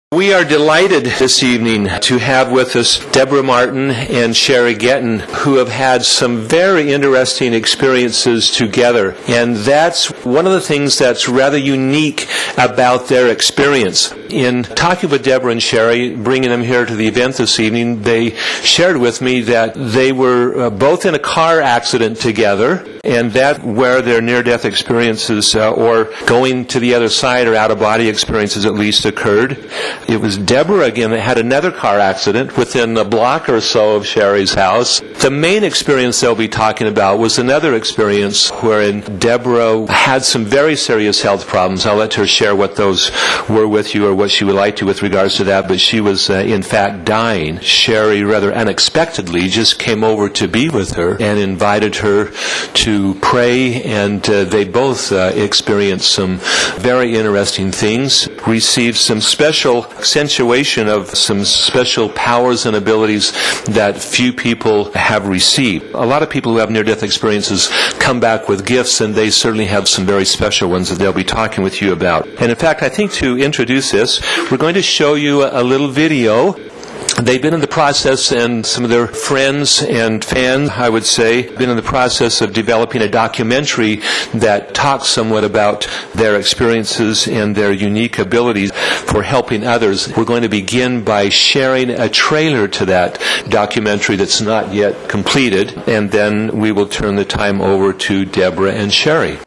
We are delighted this evening to have with us Deborah Martin and Sherry Getton, who have had some very interesting experiences together. And that's one of the things that's rather unique about their experience. In talking with Deborah and Sherry, bringing them here to the event this evening, they shared with me that they were both in a car accident together, and that where their near-death experiences or going to the other side or out-of-body experiences at least occurred. It was Deborah, again, that had another car accident within a block or so of Sherry's house. The main experience they'll be talking about was another experience wherein Deborah had some very serious health problems. I'll let her share what those were with you or what she would like to with regards to that, but she was in fact dying. Sherry rather unexpectedly just came over to be with her and invited her to pray, and they both experienced some very interesting things, received some special accentuation of some special powers and abilities that few people have received. A lot of people who have near-death experiences come back with gifts, and they certainly have some very special ones that they'll be talking with you about. And in fact, I think to introduce this, we're going to show you a little video. They've been in the process, and some of their friends and fans, I would say, been in the process of developing a documentary that talks somewhat about their experiences and their unique abilities for helping others. We're going to begin by sharing a trailer to that documentary that's not yet completed, and then we will turn the time over to Deborah and Sherry.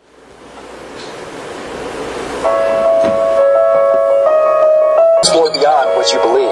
Explore beyond what you believe.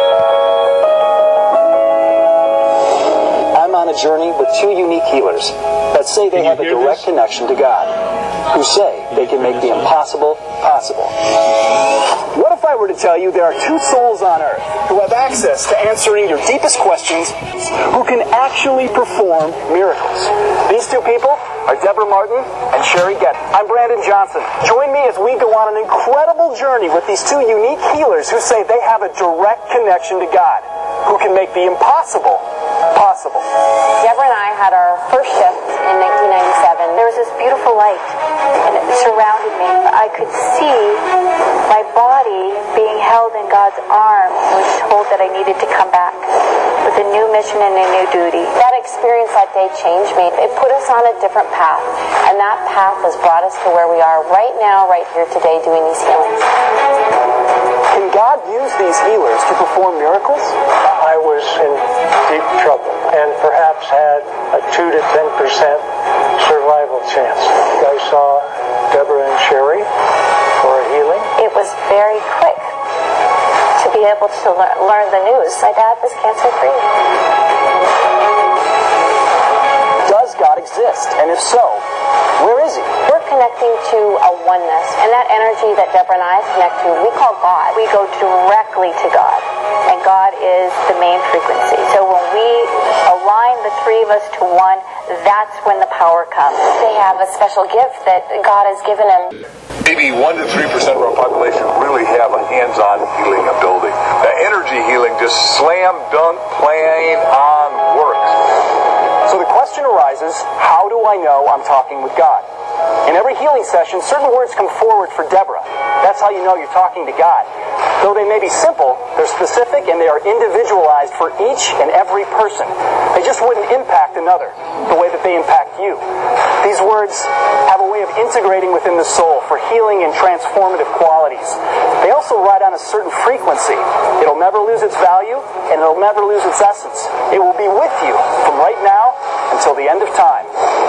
A journey with two unique healers that say they have a direct connection to God, who say they can make the impossible possible. What if I were to tell you there are two souls on earth who have access to answering your deepest questions, who can actually perform miracles? These two people are Deborah Martin and Sherry Getton. I'm Brandon Johnson. Join me as we go on an incredible journey with these two unique healers who say they have a direct connection to God, who can make the impossible possible. Deborah and I had our first shift in 1997. There was this beautiful light, and it surrounded me. I could see my body being held in God's arms. I was told that I needed to come back with a new mission and a new duty. That experience that day changed me. It put us on a different path, and that path has brought us to where we are right now, right here today, doing these healings. Can God use these healers to perform miracles? I was in deep trouble and perhaps had a 2 to 10% survival chance. I saw Deborah and Sherry for a healing. It was very quick to be able to learn the news. My dad was cancer-free. Does God exist? And if so, where is He? We're connecting to a oneness, and that energy that Deborah and I connect to, we call God. We go directly to God, and God is the main frequency. So when we align the three of us to one, that's when the power comes. They have a special gift that God has given them. Maybe 1 to 3% of our population really have a hands-on healing ability. The energy healing just slam dunk plain on works. So the question arises, how do I know I'm talking with God? In every healing session, certain words come forward for Deborah. That's how you know you're talking to God. Though they may be simple, they're specific and they are individualized for each and every person. They just wouldn't impact another the way that they impact you. These words have a way of integrating within the soul for healing and transformative qualities. They also ride on a certain frequency. It'll never lose its value and it'll never lose its essence. It will be with you from right now until the end of time.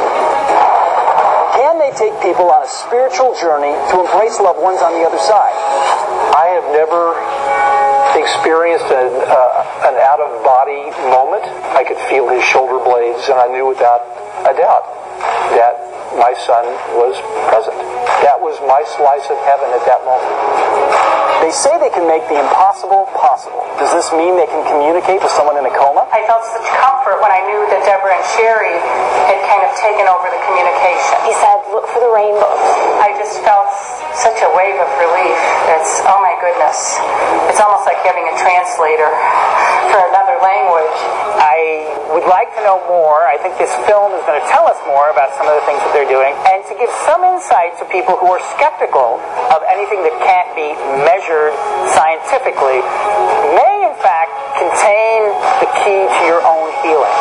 Can they take people on a spiritual journey to embrace loved ones on the other side? I have never experienced an out-of-body moment. I could feel his shoulder blades, and I knew without a doubt that my son was present. That was my slice of heaven at that moment. They say they can make the impossible possible. Does this mean they can communicate with someone in a coma? I felt such comfort when I knew that Deborah and Sherry had kind of taken over the communication. He said, look for the rainbow. I just felt such a wave of relief. It's, oh my goodness. It's almost like having a translator for another language. I I would like to know more. I think this film is going to tell us more about some of the things that they're doing, and to give some insight to people who are skeptical of anything that can't be measured scientifically, may in fact contain the key to your own healing.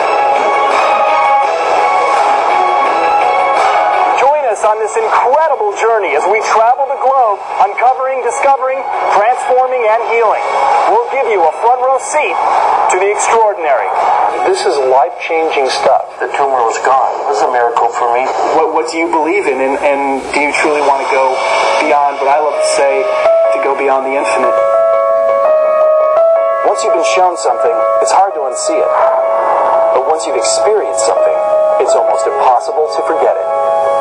On this incredible journey as we travel the globe, uncovering, discovering, transforming, and healing. We'll give you a front row seat to the extraordinary. This is life-changing stuff. The tumor was gone. It was a miracle for me. What do you believe in, and do you truly want to go beyond what I love to say, to go beyond the infinite? Once you've been shown something, it's hard to unsee it. But once you've experienced something, it's almost impossible to forget it.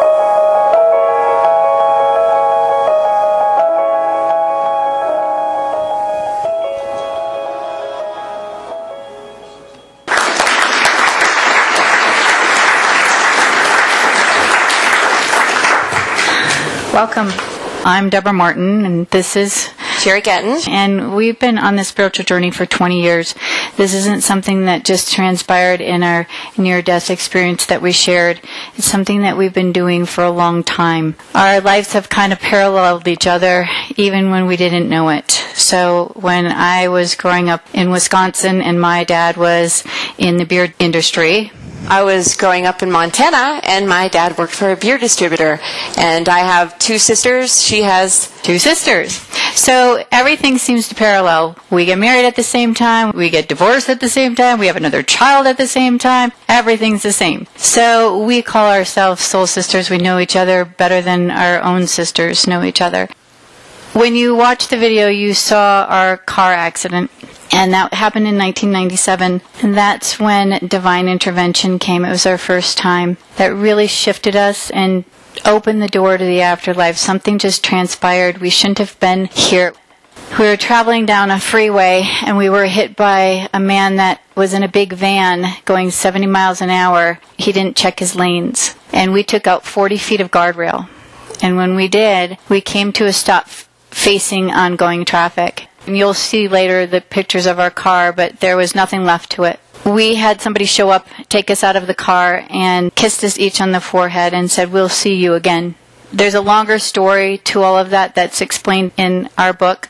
Welcome. I'm Deborah Martin, and this is Sherry Getton. And we've been on this spiritual journey for 20 years. This isn't something that just transpired in our near-death experience that we shared. It's something that we've been doing for a long time. Our lives have kind of paralleled each other, even when we didn't know it. So when I was growing up in Wisconsin and my dad was in the beer industry, I was growing up in Montana, and my dad worked for a beer distributor. And I have two sisters. She has two sisters. So everything seems to parallel. We get married at the same time. We get divorced at the same time. We have another child at the same time. Everything's the same. So we call ourselves soul sisters. We know each other better than our own sisters know each other. When you watched the video, you saw our car accident. And that happened in 1997, and that's when divine intervention came. It was our first time. That really shifted us and opened the door to the afterlife. Something just transpired. We shouldn't have been here. We were traveling down a freeway, and we were hit by a man that was in a big van going 70 miles an hour. He didn't check his lanes, and we took out 40 feet of guardrail. And when we did, we came to a stop facing oncoming traffic. And you'll see later the pictures of our car, but there was nothing left to it. We had somebody show up, take us out of the car, and kissed us each on the forehead and said, "We'll see you again." There's a longer story to all of that that's explained in our book.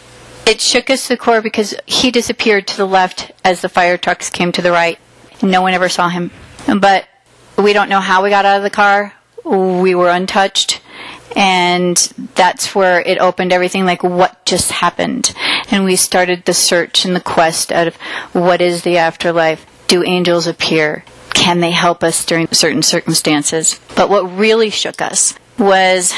It shook us to the core because he disappeared to the left as the fire trucks came to the right. No one ever saw him. But we don't know how we got out of the car. We were untouched. And that's where it opened everything, like what just happened. And we started the search and the quest of what is the afterlife? Do angels appear? Can they help us during certain circumstances? But what really shook us was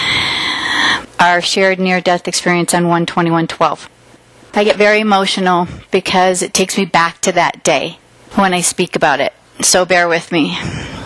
our shared near-death experience on 1/21/12. I get very emotional because it takes me back to that day when I speak about it. So bear with me.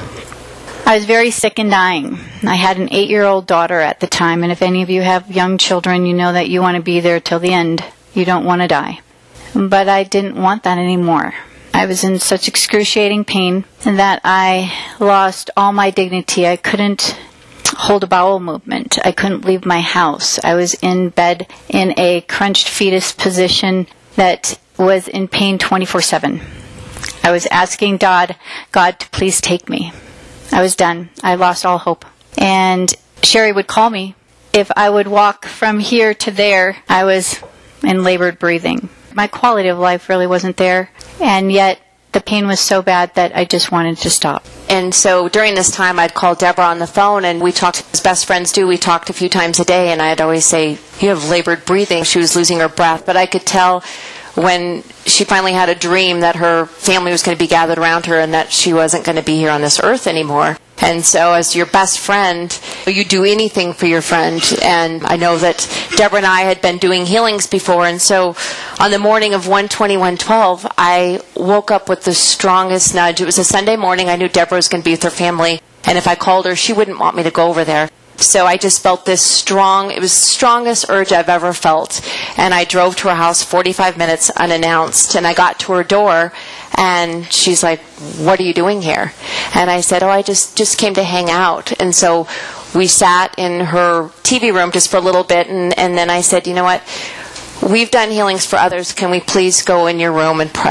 I was very sick and dying. I had an 8-year-old daughter at the time, and if any of you have young children, you know that you want to be there till the end. You don't want to die. But I didn't want that anymore. I was in such excruciating pain that I lost all my dignity. I couldn't hold a bowel movement. I couldn't leave my house. I was in bed in a crunched fetus position that was in pain 24/7. I was asking God to please take me. I was done. I lost all hope. And Sherry would call me. If I would walk from here to there, I was in labored breathing. My quality of life really wasn't there. And yet the pain was so bad that I just wanted to stop. And so during this time, I'd call Deborah on the phone, and we talked, as best friends do. We talked a few times a day, and I'd always say, "You have labored breathing." She was losing her breath. But I could tell when she finally had a dream that her family was going to be gathered around her and that she wasn't going to be here on this earth anymore. And so as your best friend, you do anything for your friend. And I know that Deborah and I had been doing healings before. And so on the morning of 1/21/12, I woke up with the strongest nudge. It was a Sunday morning. I knew Deborah was going to be with her family. And if I called her, she wouldn't want me to go over there. So I just felt this strong, it was the strongest urge I've ever felt. And I drove to her house 45 minutes unannounced. And I got to her door, and she's like, "What are you doing here?" And I said, "Oh, I just came to hang out." And so we sat in her TV room just for a little bit. And then I said, "You know what? We've done healings for others. Can we please go in your room and pray?"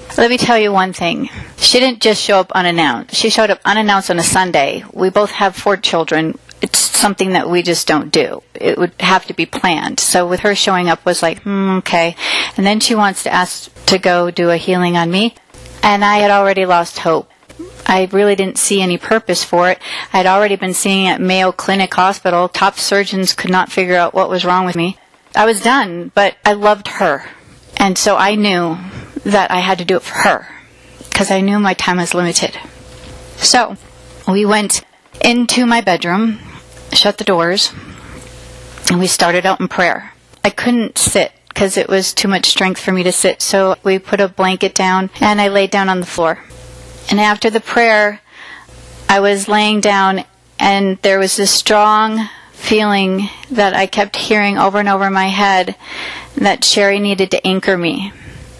Let me tell you one thing. She didn't just show up unannounced. She showed up unannounced on a Sunday. We both have 4 children. It's something that we just don't do. It would have to be planned. So with her showing up was like, okay. And then she wants to ask to go do a healing on me. And I had already lost hope. I really didn't see any purpose for it. I'd already been seeing at Mayo Clinic Hospital. Top surgeons could not figure out what was wrong with me. I was done, but I loved her. And so I knew that I had to do it for her because I knew my time was limited. So we went into my bedroom, shut the doors, and we started out in prayer. I couldn't sit because it was too much strength for me to sit, so we put a blanket down and I laid down on the floor. And after the prayer, I was laying down and there was this strong feeling that I kept hearing over and over in my head that Sherry needed to anchor me.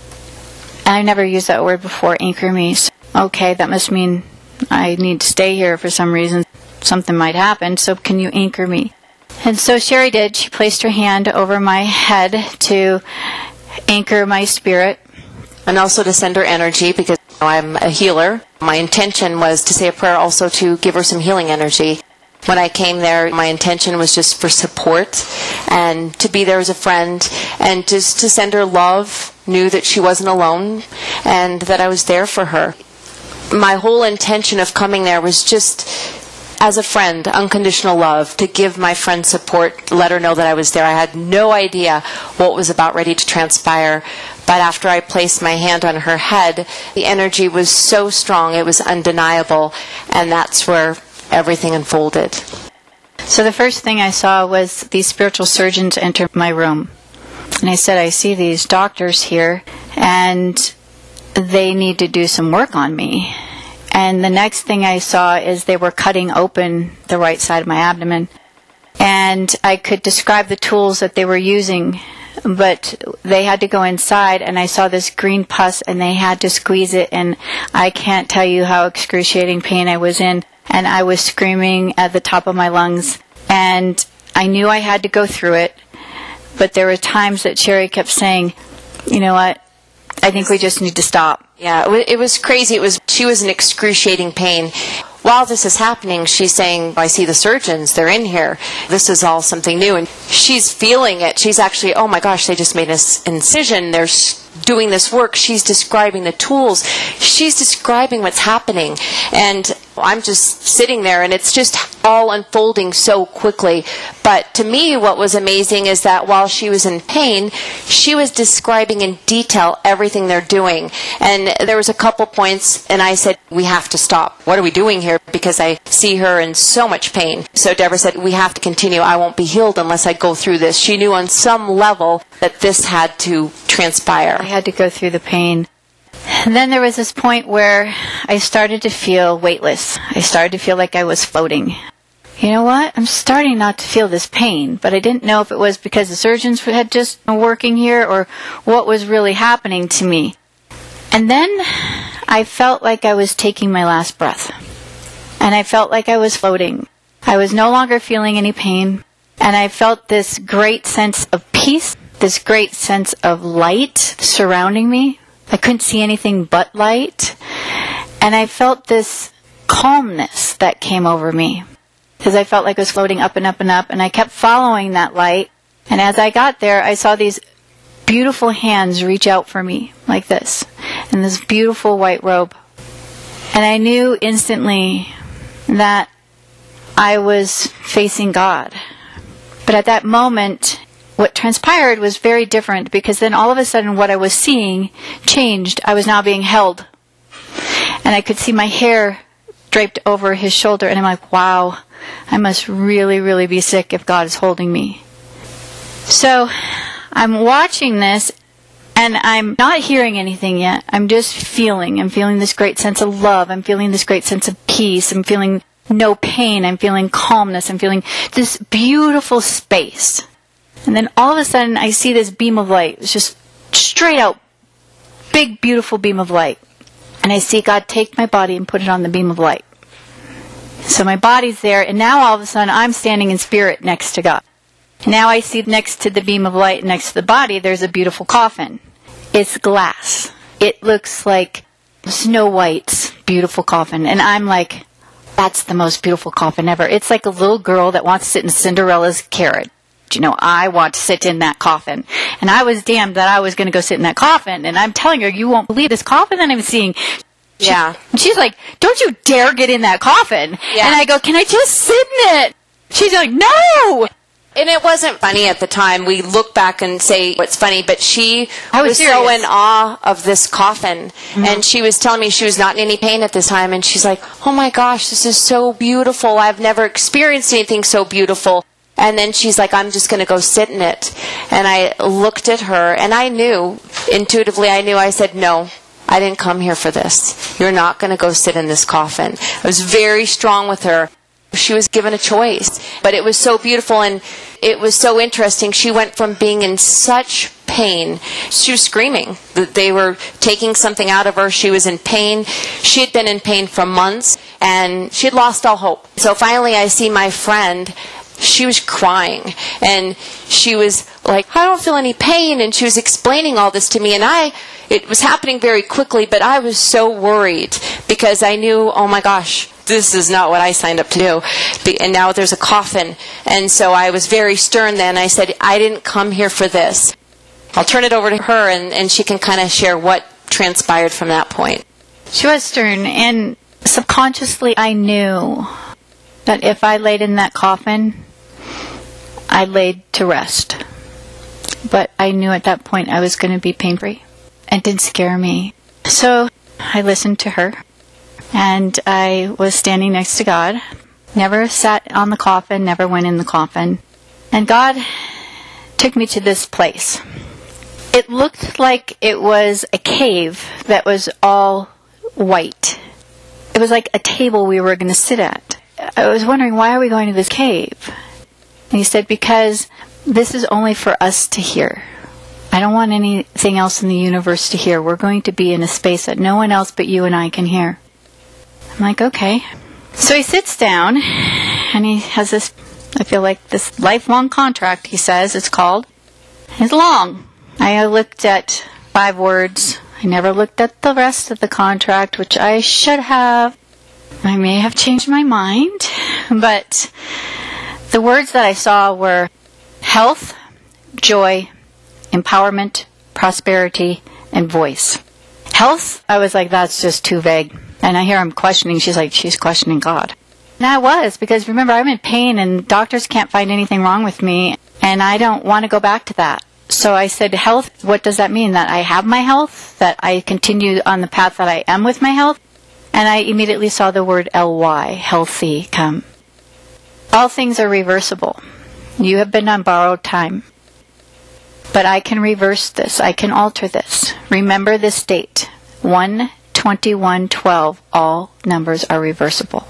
And I never used that word before, anchor me. So, okay, that must mean I need to stay here for some reason. Something might happen, so can you anchor me? And so Sherry did. She placed her hand over my head to anchor my spirit. And also to send her energy, because I'm a healer. My intention was to say a prayer also to give her some healing energy. When I came there, my intention was just for support and to be there as a friend and just to send her love, knew that she wasn't alone and that I was there for her. My whole intention of coming there was just as a friend, unconditional love, to give my friend support, let her know that I was there. I had no idea what was about ready to transpire. But after I placed my hand on her head, the energy was so strong, it was undeniable. And that's where everything unfolded. So the first thing I saw was these spiritual surgeons enter my room. And I said, I see these doctors here, and they need to do some work on me. And the next thing I saw is they were cutting open the right side of my abdomen. And I could describe the tools that they were using, but they had to go inside, and I saw this green pus, and they had to squeeze it, and I can't tell you how excruciating pain I was in. And I was screaming at the top of my lungs, and I knew I had to go through it, but there were times that Sherry kept saying, you know what, I think we just need to stop. Yeah, it was crazy. She was in excruciating pain. While this is happening, she's saying, I see the surgeons, they're in here. This is all something new. And she's feeling it. She's actually, oh my gosh, they just made an incision. They're doing this work. She's describing the tools. She's describing what's happening. And I'm just sitting there, and it's just all unfolding so quickly. But to me, what was amazing is that while she was in pain, she was describing in detail everything they're doing. And there was a couple points, and I said, we have to stop. What are we doing here? Because I see her in so much pain. So Deborah said, we have to continue. I won't be healed unless I go through this. She knew on some level that this had to transpire. I had to go through the pain. And then there was this point where I started to feel weightless. I started to feel like I was floating. You know what? I'm starting not to feel this pain, but I didn't know if it was because the surgeons had just been working here or what was really happening to me. And then I felt like I was taking my last breath. And I felt like I was floating. I was no longer feeling any pain. And I felt this great sense of peace, this great sense of light surrounding me. I couldn't see anything but light. And I felt this calmness that came over me because I felt like I was floating up and up and up. And I kept following that light. And as I got there, I saw these beautiful hands reach out for me like this in this beautiful white robe. And I knew instantly that I was facing God. But at that moment, what transpired was very different because then all of a sudden what I was seeing changed. I was now being held. And I could see my hair draped over his shoulder. And I'm like, wow, I must really, really be sick if God is holding me. So I'm watching this and I'm not hearing anything yet. I'm just feeling. I'm feeling this great sense of love. I'm feeling this great sense of peace. I'm feeling no pain. I'm feeling calmness. I'm feeling this beautiful space. And then all of a sudden, I see this beam of light. It's just straight out, big, beautiful beam of light. And I see God take my body and put it on the beam of light. So my body's there, and now all of a sudden, I'm standing in spirit next to God. Now I see next to the beam of light, next to the body, there's a beautiful coffin. It's glass. it looks like Snow White's beautiful coffin. And I'm like, that's the most beautiful coffin ever. It's like a little girl that wants to sit in Cinderella's carriage. You know, I want to sit in that coffin. And I was damned that I was going to go sit in that coffin. And I'm telling her, you won't believe this coffin that I'm seeing. She's like, don't you dare get in that coffin. Yeah. And I go, can I just sit in it? She's like, no! And it wasn't funny at the time. We look back and say it's funny, but she was so in awe of this coffin. Mm-hmm. And she was telling me she was not in any pain at this time. And she's like, oh my gosh, this is so beautiful. I've never experienced anything so beautiful. And then she's like, I'm just going to go sit in it. And I looked at her, and I knew, intuitively I said, no, I didn't come here for this. You're not going to go sit in this coffin. I was very strong with her. She was given a choice. But it was so beautiful, and it was so interesting. She went from being in such pain. She was screaming that they were taking something out of her. She was in pain. She had been in pain for months, and she had lost all hope. So finally I see my friend. She was crying, and she was like, I don't feel any pain, and she was explaining all this to me, and it was happening very quickly, but I was so worried because I knew, oh my gosh, this is not what I signed up to do, and now there's a coffin. And so I was very stern then. I said, I didn't come here for this. I'll turn it over to her, and she can kind of share what transpired from that point. She was stern, and subconsciously I knew that if I laid in that coffin, I laid to rest. But I knew at that point I was going to be pain-free. It didn't scare me. So I listened to her, and I was standing next to God. Never sat on the coffin, never went in the coffin. And God took me to this place. It looked like it was a cave that was all white. It was like a table we were going to sit at. I was wondering, why are we going to this cave? And he said, because this is only for us to hear. I don't want anything else in the universe to hear. We're going to be in a space that no one else but you and I can hear. I'm like, okay. So he sits down, and he has this, I feel like this lifelong contract, he says it's called. It's long. I looked at 5 words. I never looked at the rest of the contract, which I should have. I may have changed my mind, but the words that I saw were health, joy, empowerment, prosperity, and voice. Health, I was like, that's just too vague. And I hear him questioning. She's like, she's questioning God. And I was, because remember, I'm in pain, and doctors can't find anything wrong with me, and I don't want to go back to that. So I said, health, what does that mean? That I have my health? That I continue on the path that I am with my health? And I immediately saw the word L-Y, healthy, come. All things are reversible. You have been on borrowed time. But I can reverse this. I can alter this. Remember this date. 1/21/12. All numbers are reversible.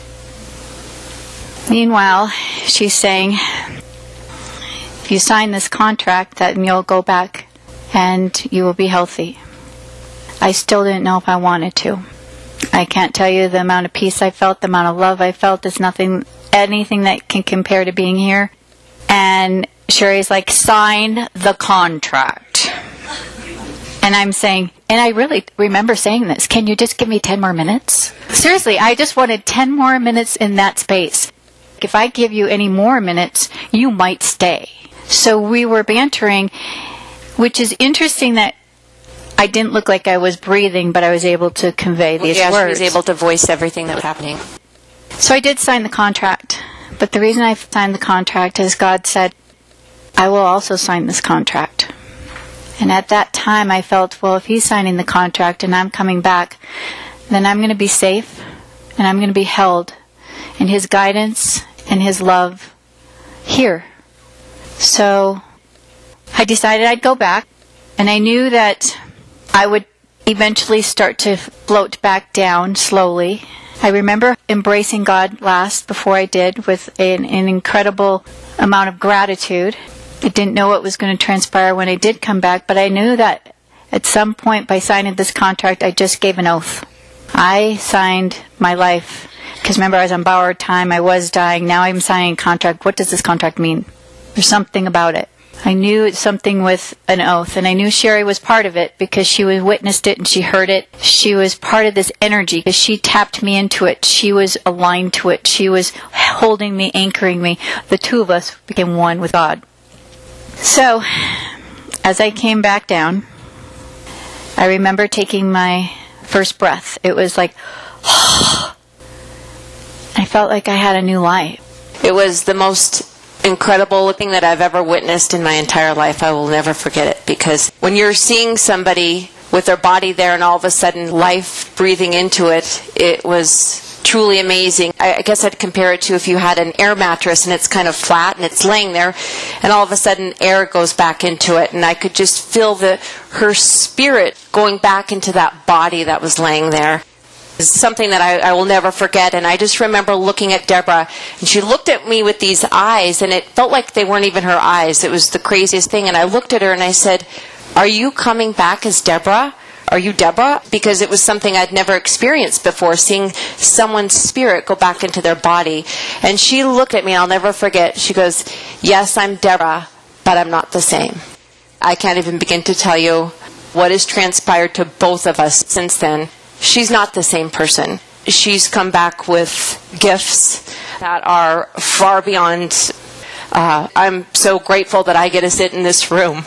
Meanwhile, she's saying, if you sign this contract, then you'll go back and you will be healthy. I still didn't know if I wanted to. I can't tell you the amount of peace I felt, the amount of love I felt. It's anything that can compare to being here. And Sherry's like, sign the contract. And I'm saying, and I really remember saying this, can you just give me 10 more minutes? Seriously, I just wanted 10 more minutes in that space. If I give you any more minutes, you might stay. So we were bantering, which is interesting that I didn't look like I was breathing, but I was able to convey these words. She was able to voice everything that was happening. So I did sign the contract. But the reason I signed the contract is God said, I will also sign this contract. And at that time I felt, well, if he's signing the contract and I'm coming back, then I'm going to be safe and I'm going to be held in his guidance and his love here. So I decided I'd go back, and I knew that I would eventually start to float back down slowly. I remember embracing God last before I did with an incredible amount of gratitude. I didn't know what was going to transpire when I did come back, but I knew that at some point by signing this contract, I just gave an oath. I signed my life, because remember, I was on borrowed time, I was dying, now I'm signing a contract. What does this contract mean? There's something about it. I knew something with an oath, and I knew Sherry was part of it because she witnessed it and she heard it. She was part of this energy because she tapped me into it. She was aligned to it. She was holding me, anchoring me. The two of us became one with God. So, as I came back down, I remember taking my first breath. It was like, I felt like I had a new life. It was the most incredible thing that I've ever witnessed in my entire life. I will never forget it, because when you're seeing somebody with their body there and all of a sudden life breathing into it, it was truly amazing. I guess I'd compare it to if you had an air mattress and it's kind of flat and it's laying there and all of a sudden air goes back into it, and I could just feel her spirit going back into that body that was laying there. It's something that I will never forget. And I just remember looking at Deborah, and she looked at me with these eyes, and it felt like they weren't even her eyes. It was the craziest thing. And I looked at her and I said, "Are you coming back as Deborah? Are you Deborah?" Because it was something I'd never experienced before, seeing someone's spirit go back into their body. And she looked at me, and I'll never forget. She goes, "Yes, I'm Deborah, but I'm not the same." I can't even begin to tell you what has transpired to both of us since then. She's not the same person. She's come back with gifts that are far beyond. I'm so grateful that I get to sit in this room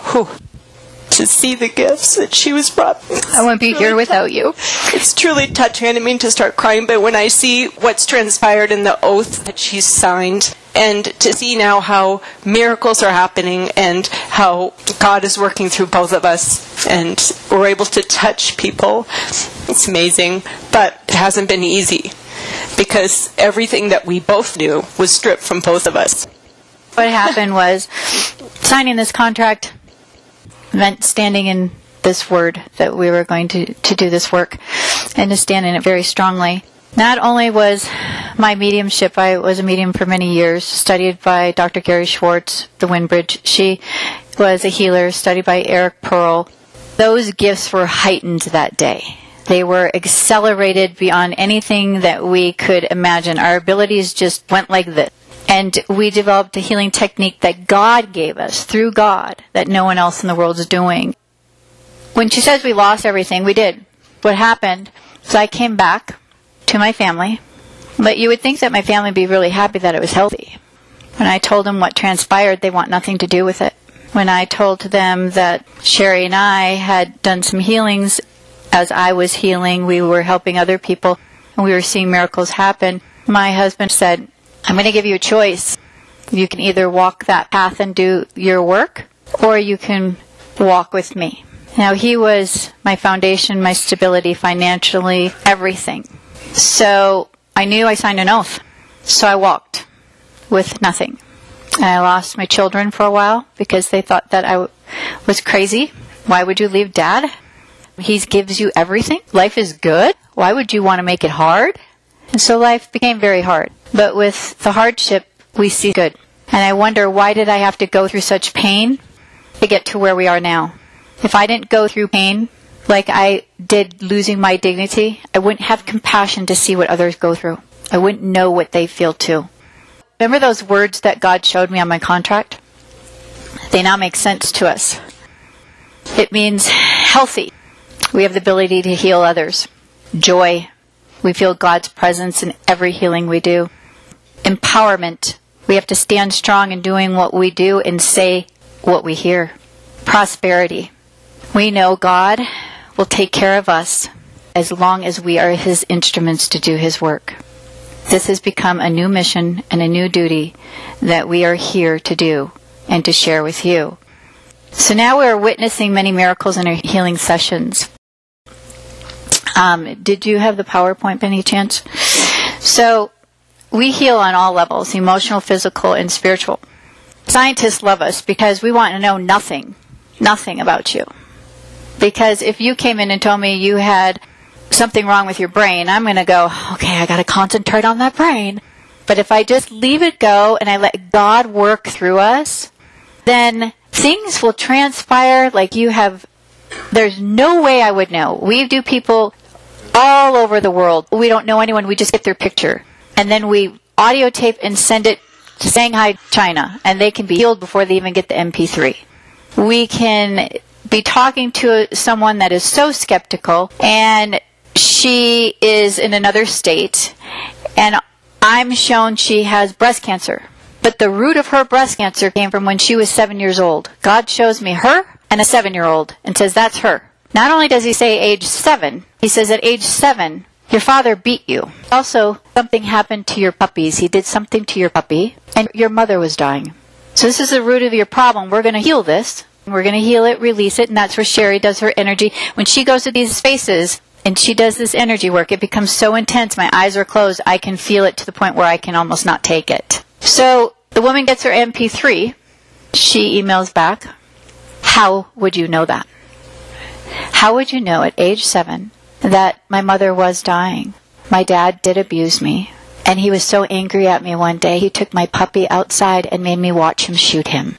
to see the gifts that she was brought. I wouldn't be here without you. It's truly touching. I didn't mean to start crying, but when I see what's transpired in the oath that she's signed, and to see now how miracles are happening and how God is working through both of us and we're able to touch people, it's amazing. But it hasn't been easy because everything that we both knew was stripped from both of us. What happened was signing this contract meant standing in this word that we were going to do this work, and to stand in it very strongly. Not only was my mediumship, I was a medium for many years, studied by Dr. Gary Schwartz, the Windbridge. She was a healer, studied by Eric Pearl. Those gifts were heightened that day. They were accelerated beyond anything that we could imagine. Our abilities just went like this. And we developed a healing technique that God gave us, through God, that no one else in the world is doing. When she says we lost everything, we did. What happened is I came back to my family, but you would think that my family would be really happy that it was healthy. When I told them what transpired, they want nothing to do with it. When I told them that Sherry and I had done some healings, as I was healing, we were helping other people, and we were seeing miracles happen, my husband said, "I'm going to give you a choice. You can either walk that path and do your work, or you can walk with me." Now, he was my foundation, my stability, financially, everything. So I knew I signed an oath. So I walked with nothing. And I lost my children for a while because they thought that I was crazy. Why would you leave Dad? He gives you everything. Life is good. Why would you want to make it hard? And so life became very hard. But with the hardship, we see good. And I wonder, why did I have to go through such pain to get to where we are now? If I didn't go through pain like I did losing my dignity, I wouldn't have compassion to see what others go through. I wouldn't know what they feel too. Remember those words that God showed me on my contract? They now make sense to us. It means healthy. We have the ability to heal others. Joy. We feel God's presence in every healing we do. Empowerment. We have to stand strong in doing what we do and say what we hear. Prosperity. We know God will take care of us as long as we are His instruments to do His work. This has become a new mission and a new duty that we are here to do and to share with you. So now we're witnessing many miracles in our healing sessions. Did you have the PowerPoint by any chance? So we heal on all levels, emotional, physical, and spiritual. Scientists love us because we want to know nothing about you. Because if you came in and told me you had something wrong with your brain, I'm going to go, okay, I got to concentrate on that brain. But if I just leave it go and I let God work through us, then things will transpire like you have. There's no way I would know. We do people all over the world. We don't know anyone. We just get their picture. And then we audio tape and send it to Shanghai, China, and they can be healed before they even get the MP3. We can be talking to someone that is so skeptical, and she is in another state, and I'm shown she has breast cancer. But the root of her breast cancer came from when she was 7 years old. God shows me her and a 7-year-old and says, that's her. Not only does he say age 7, he says at age 7, your father beat you. Also, something happened to your puppies. He did something to your puppy, and your mother was dying. So this is the root of your problem. We're going to heal this. We're going to heal it, release it, and that's where Sherry does her energy. When she goes to these spaces and she does this energy work, it becomes so intense. My eyes are closed. I can feel it to the point where I can almost not take it. So the woman gets her MP3. She emails back, how would you know that? How would you know at age 7 that my mother was dying? My dad did abuse me, and he was so angry at me one day, he took my puppy outside and made me watch him shoot him.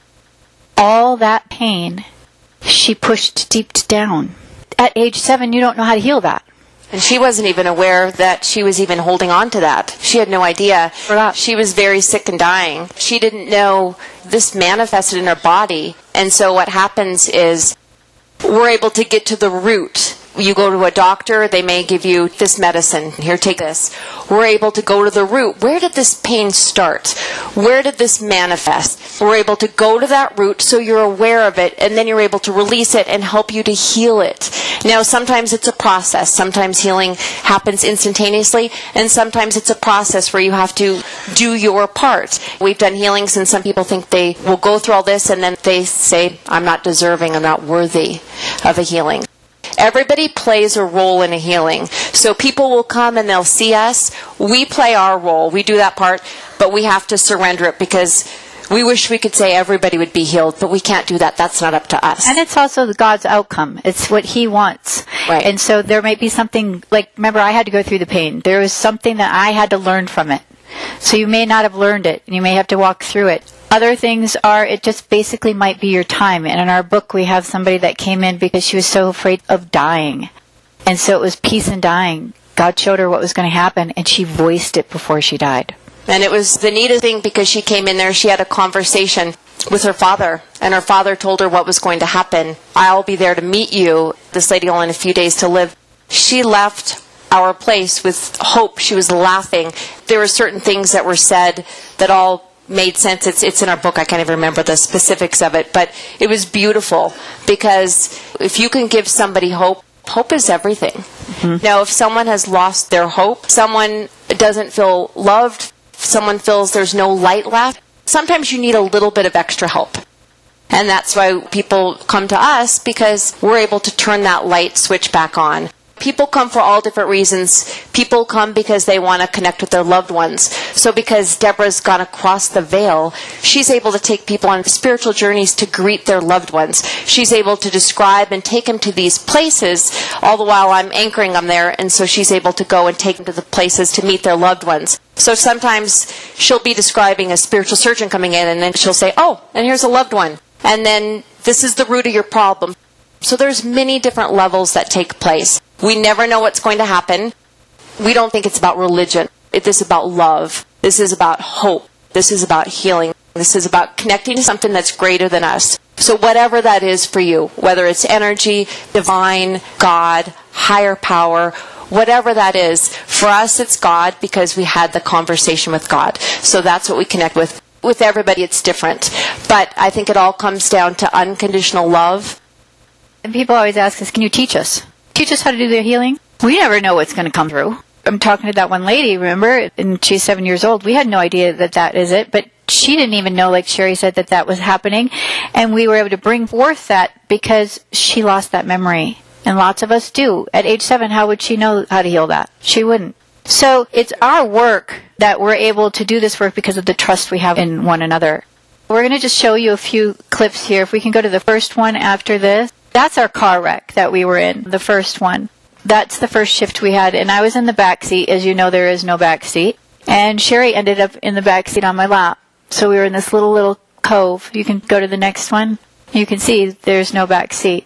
All that pain, she pushed deep down. At age 7, you don't know how to heal that. And she wasn't even aware that she was even holding on to that. She had no idea. She was very sick and dying. She didn't know this manifested in her body. And so what happens is we're able to get to the root. You go to a doctor, they may give you this medicine. Here, take this. We're able to go to the root. Where did this pain start? Where did this manifest? We're able to go to that root so you're aware of it, and then you're able to release it and help you to heal it. Now, sometimes it's a process. Sometimes healing happens instantaneously, and sometimes it's a process where you have to do your part. We've done healings, and some people think they will go through all this, and then they say, I'm not deserving, I'm not worthy of a healing. Everybody plays a role in a healing. So people will come and they'll see us. We play our role. We do that part, but we have to surrender it because we wish we could say everybody would be healed, but we can't do that. That's not up to us. And it's also God's outcome. It's what He wants. Right. And so there may be something, like, remember, I had to go through the pain. There was something that I had to learn from it. So you may not have learned it, and you may have to walk through it. Other things are, it just basically might be your time. And in our book, we have somebody that came in because she was so afraid of dying. And so it was peace in dying. God showed her what was going to happen, and she voiced it before she died. And it was the neatest thing because she came in there, she had a conversation with her father, and her father told her what was going to happen. I'll be there to meet you. This lady only had a few days to live. She left our place with hope. She was laughing. There were certain things that were said that all made sense. It's in our book. I can't even remember the specifics of it, but it was beautiful because if you can give somebody hope, hope is everything. Mm-hmm. Now, if someone has lost their hope, someone doesn't feel loved, someone feels there's no light left, sometimes you need a little bit of extra help. And that's why people come to us, because we're able to turn that light switch back on. People come for all different reasons. People come because they want to connect with their loved ones. So because Deborah's gone across the veil, she's able to take people on spiritual journeys to greet their loved ones. She's able to describe and take them to these places, all the while I'm anchoring them there, and so she's able to go and take them to the places to meet their loved ones. So sometimes she'll be describing a spiritual surgeon coming in, and then she'll say, oh, and here's a loved one. And then this is the root of your problem. So there's many different levels that take place. We never know what's going to happen. We don't think it's about religion. This is about love. This is about hope. This is about healing. This is about connecting to something that's greater than us. So whatever that is for you, whether it's energy, divine, God, higher power, whatever that is, for us it's God because we had the conversation with God. So that's what we connect with. With everybody it's different. But I think it all comes down to unconditional love. And people always ask us, can you teach us? Teach us how to do the healing? We never know what's going to come through. I'm talking to that one lady, remember? And she's 7 years old. We had no idea that that is it, but she didn't even know, like Sherry said, that that was happening. And we were able to bring forth that because she lost that memory. And lots of us do. At age 7, how would she know how to heal that? She wouldn't. So it's our work that we're able to do this work because of the trust we have in one another. We're going to just show you a few clips here. If we can go to the first one after this. That's our car wreck that we were in, the first one. That's the first shift we had, and I was in the back seat. As you know, there is no back seat. And Sherry ended up in the back seat on my lap. So we were in this little cove. You can go to the next one. You can see there's no back seat.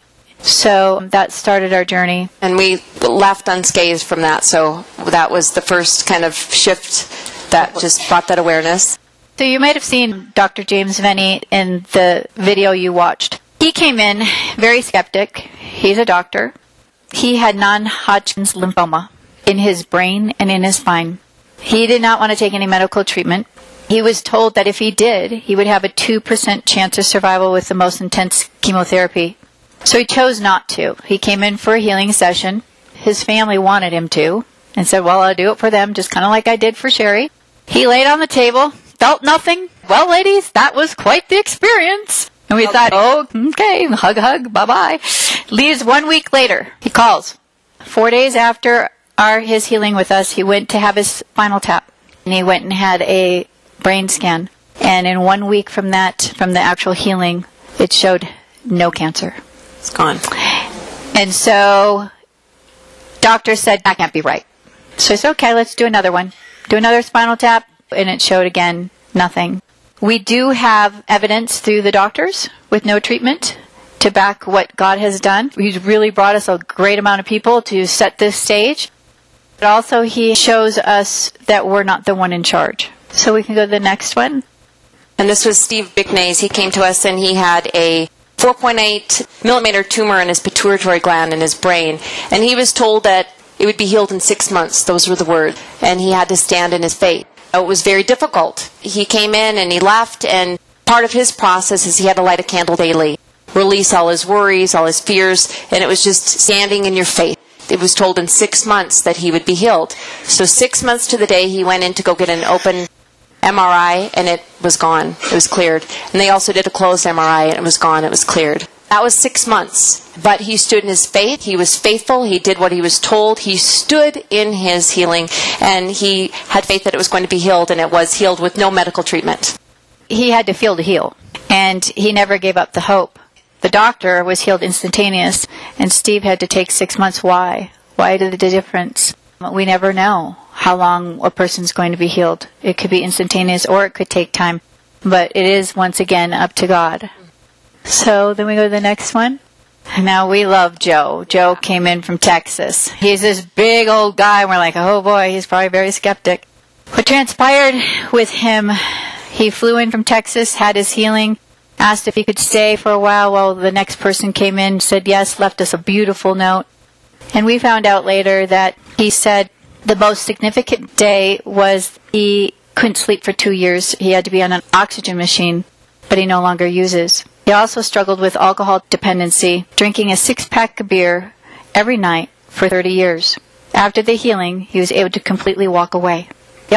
So that started our journey. And we left unscathed from that, so that was the first kind of shift that just brought that awareness. So you might have seen Dr. James Venny in the video you watched. He came in very skeptic. He's a doctor. He had non-Hodgkin's lymphoma in his brain and in his spine. He did not want to take any medical treatment. He was told that if he did, he would have a 2% chance of survival with the most intense chemotherapy. So he chose not to. He came in for a healing session. His family wanted him to and said, well, I'll do it for them, just kind of like I did for Sherry. He laid on the table, felt nothing. Well, ladies, that was quite the experience. And we thought, oh, okay, hug, bye-bye. Leaves 1 week later. He calls. 4 days after his healing with us, he went to have his spinal tap. And he went and had a brain scan. And in 1 week from the actual healing, it showed no cancer. It's gone. And so doctor said, that can't be right. So I said, okay, let's do another one. Do another spinal tap. And it showed again, nothing. We do have evidence through the doctors with no treatment to back what God has done. He's really brought us a great amount of people to set this stage. But also he shows us that we're not the one in charge. So we can go to the next one. And this was Steve Bicknays. He came to us and he had a 4.8 millimeter tumor in his pituitary gland in his brain. And he was told that it would be healed in 6 months. Those were the words. And he had to stand in his faith. It was very difficult. He came in and he left, and part of his process is he had to light a candle daily, release all his worries, all his fears, and it was just standing in your faith. It was told in 6 months that he would be healed. So 6 months to the day he went in to go get an open MRI, and it was gone. It was cleared. And they also did a closed MRI, and it was gone. It was cleared. That was 6 months. But he stood in his faith. He was faithful. He did what he was told. He stood in his healing, and he had faith that it was going to be healed, and it was healed with no medical treatment. He had to feel to heal, and he never gave up the hope. The doctor was healed instantaneous, and Steve had to take 6 months. Why? Why did the difference? We never know how long a person's going to be healed. It could be instantaneous, or it could take time. But it is, once again, up to God. So then we go to the next one. Now we love Joe. Joe came in from Texas. He's this big old guy, and we're like, oh boy, he's probably very skeptic. What transpired with him, he flew in from Texas, had his healing, asked if he could stay for a while the next person came in, said yes, left us a beautiful note. And we found out later that he said the most significant day was he couldn't sleep for 2 years. He had to be on an oxygen machine, but he no longer uses. He also struggled with alcohol dependency, drinking a 6-pack of beer every night for 30 years. After the healing, he was able to completely walk away.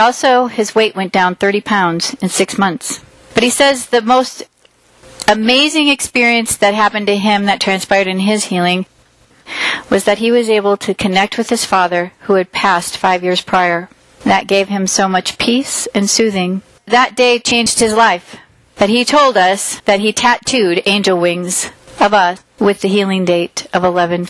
His weight went down 30 pounds in 6 months. But he says the most amazing experience that happened to him that transpired in his healing was that he was able to connect with his father who had passed 5 years prior. That gave him so much peace and soothing. That day changed his life. That he told us that he tattooed angel wings of us with the healing date of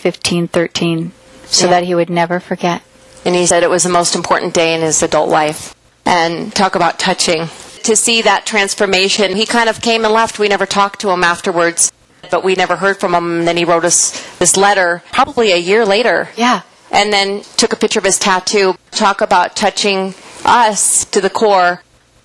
11/15/13 so that he would never forget. And he said it was the most important day in his adult life. And talk about touching. To see that transformation, he kind of came and left. We never talked to him afterwards, but we never heard from him. And then he wrote us this letter probably a year later. Yeah. And then took a picture of his tattoo. Talk about touching us to the core.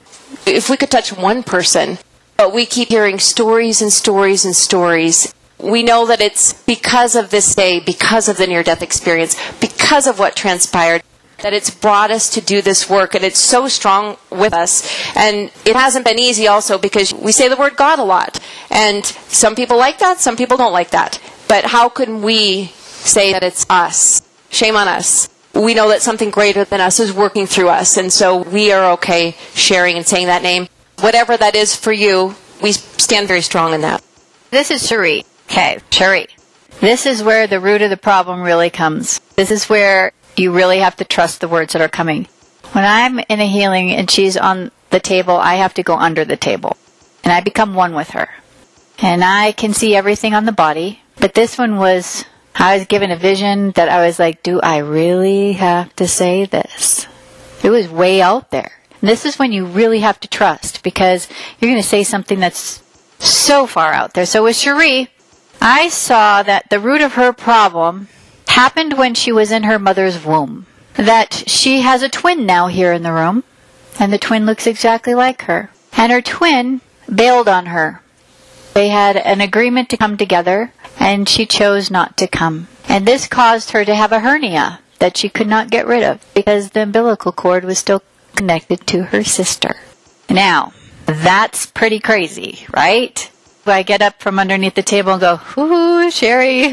If we could touch one person, but we keep hearing stories and stories and stories. We know that it's because of this day, because of the near-death experience, because of what transpired, that it's brought us to do this work, and it's so strong with us. And it hasn't been easy also because we say the word God a lot. And some people like that, some people don't like that. But how can we say that it's us? Shame on us. We know that something greater than us is working through us, and so we are okay sharing and saying that name. Whatever that is for you, we stand very strong in that. This is Cherie. Okay, Cherie. This is where the root of the problem really comes. This is where you really have to trust the words that are coming. When I'm in a healing and she's on the table, I have to go under the table. And I become one with her. And I can see everything on the body. But this one was, I was given a vision that I was like, do I really have to say this? It was way out there. And this is when you really have to trust, because you're going to say something that's so far out there. So with Cherie, I saw that the root of her problem happened when she was in her mother's womb. That she has a twin now here in the room, and the twin looks exactly like her. And her twin bailed on her. They had an agreement to come together, and she chose not to come. And this caused her to have a hernia that she could not get rid of because the umbilical cord was still connected to her sister. Now, that's pretty crazy, right? I get up from underneath the table and go, ooh, Sherry,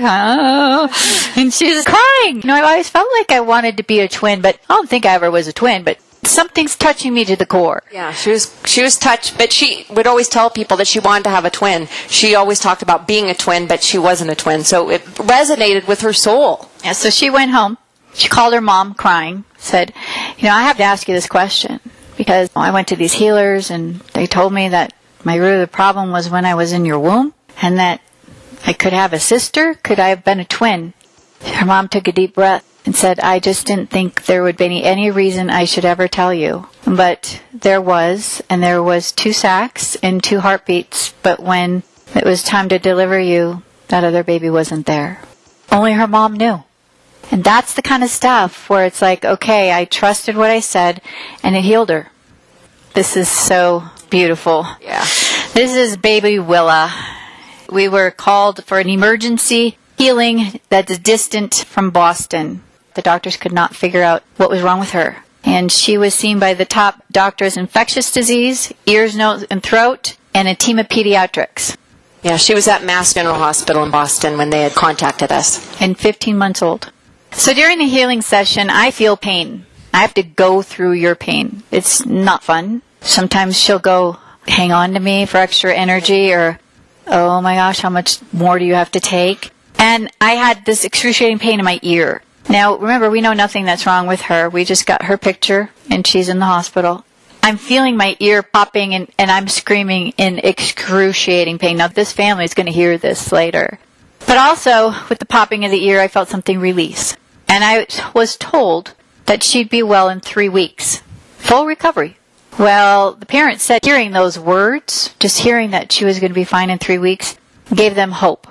oh. And she's crying. I always felt like I wanted to be a twin, but I don't think I ever was a twin, but something's touching me to the core. Yeah, she was touched, but she would always tell people that she wanted to have a twin. She always talked about being a twin, but she wasn't a twin, so it resonated with her soul. Yeah, so she went home. She called her mom crying, said, I have to ask you this question because I went to these healers and they told me that my root of the problem was when I was in your womb and that I could have a sister. Could I have been a twin? Her mom took a deep breath and said, I just didn't think there would be any reason I should ever tell you. But there was, and there was 2 sacs and 2 heartbeats. But when it was time to deliver you, that other baby wasn't there. Only her mom knew. And that's the kind of stuff where it's like, okay, I trusted what I said, and it healed her. This is so beautiful. Yeah. This is baby Willa. We were called for an emergency healing that's distant from Boston. The doctors could not figure out what was wrong with her. And she was seen by the top doctors, infectious disease, ears, nose, and throat, and a team of pediatrics. Yeah, she was at Mass General Hospital in Boston when they had contacted us. And 15 months old. So during the healing session, I feel pain. I have to go through your pain. It's not fun. Sometimes she'll go, hang on to me for extra energy, or, oh my gosh, how much more do you have to take? And I had this excruciating pain in my ear. Now, remember, we know nothing that's wrong with her. We just got her picture, and she's in the hospital. I'm feeling my ear popping, and I'm screaming in excruciating pain. Now, this family is going to hear this later. But also, with the popping of the ear, I felt something release. And I was told that she'd be well in 3 weeks. Full recovery. Well, the parents said hearing those words, just hearing that she was going to be fine in 3 weeks, gave them hope.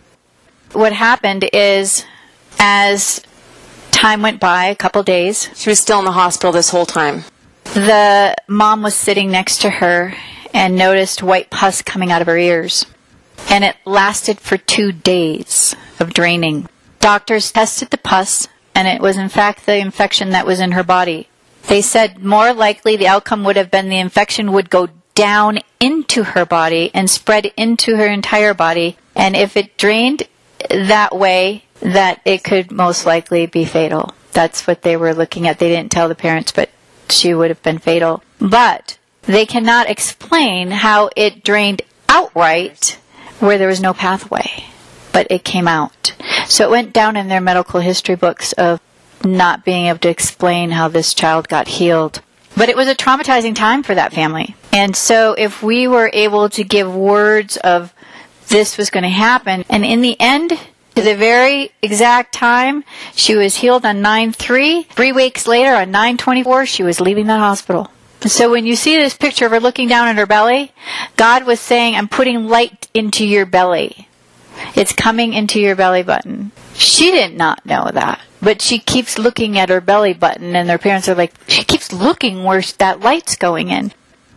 What happened is, as time went by, a couple days, she was still in the hospital this whole time. The mom was sitting next to her and noticed white pus coming out of her ears. And it lasted for 2 days of draining. Doctors tested the pus, and it was in fact the infection that was in her body. They said more likely the outcome would have been the infection would go down into her body and spread into her entire body. And if it drained that way, that it could most likely be fatal. That's what they were looking at. They didn't tell the parents, but she would have been fatal. But they cannot explain how it drained outright where there was no pathway. But it came out. So it went down in their medical history books of not being able to explain how this child got healed. But it was a traumatizing time for that family. And so if we were able to give words of this was going to happen, and in the end, to the very exact time, she was healed on 9/3. 3 weeks later, on 9/24, she was leaving the hospital. So when you see this picture of her looking down at her belly, God was saying, I'm putting light into your belly. It's coming into your belly button. She did not know that, but she keeps looking at her belly button, and their parents are like, she keeps looking where that light's going in.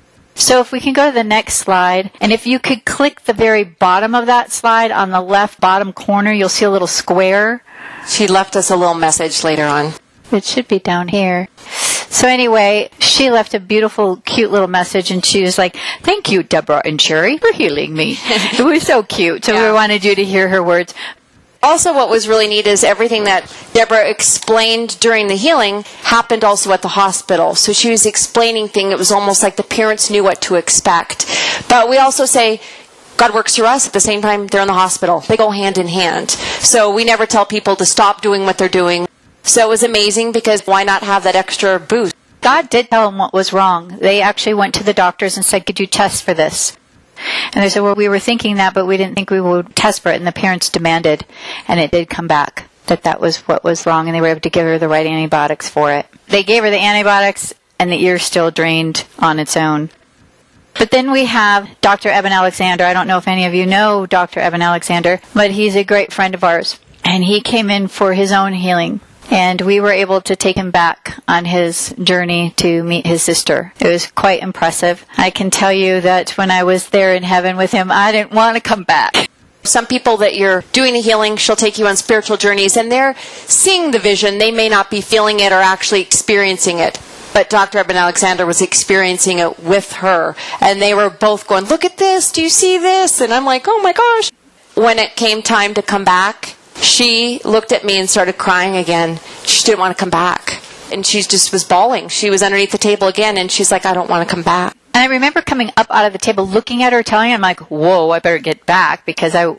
So if we can go to the next slide, and if you could click the very bottom of that slide on the left bottom corner, you'll see a little square. She left us a little message later on. It should be down here. So anyway, she left a beautiful, cute little message, and she was like, thank you, Deborah and Sherry, for healing me. It was so cute. So we wanted you to hear her words. Also, what was really neat is everything that Deborah explained during the healing happened also at the hospital. So she was explaining things. It was almost like the parents knew what to expect. But we also say, God works through us at the same time they're in the hospital. They go hand in hand. So we never tell people to stop doing what they're doing. So it was amazing because why not have that extra boost? God did tell them what was wrong. They actually went to the doctors and said, could you test for this? And they said, well, we were thinking that, but we didn't think we would test for it. And the parents demanded, and it did come back, that was what was wrong, and they were able to give her the right antibiotics for it. They gave her the antibiotics, and the ear still drained on its own. But then we have Dr. Eben Alexander. I don't know if any of you know Dr. Eben Alexander, but he's a great friend of ours. And he came in for his own healing. And we were able to take him back on his journey to meet his sister. It was quite impressive. I can tell you that when I was there in heaven with him, I didn't want to come back. Some people that you're doing a healing, she'll take you on spiritual journeys, and they're seeing the vision. They may not be feeling it or actually experiencing it. But Dr. Eben Alexander was experiencing it with her. And they were both going, look at this, do you see this? And I'm like, oh my gosh. When it came time to come back, she looked at me and started crying again. She didn't want to come back. And she just was bawling. She was underneath the table again, and she's like, I don't want to come back. And I remember coming up out of the table, looking at her, telling her, I'm like, whoa, I better get back, because I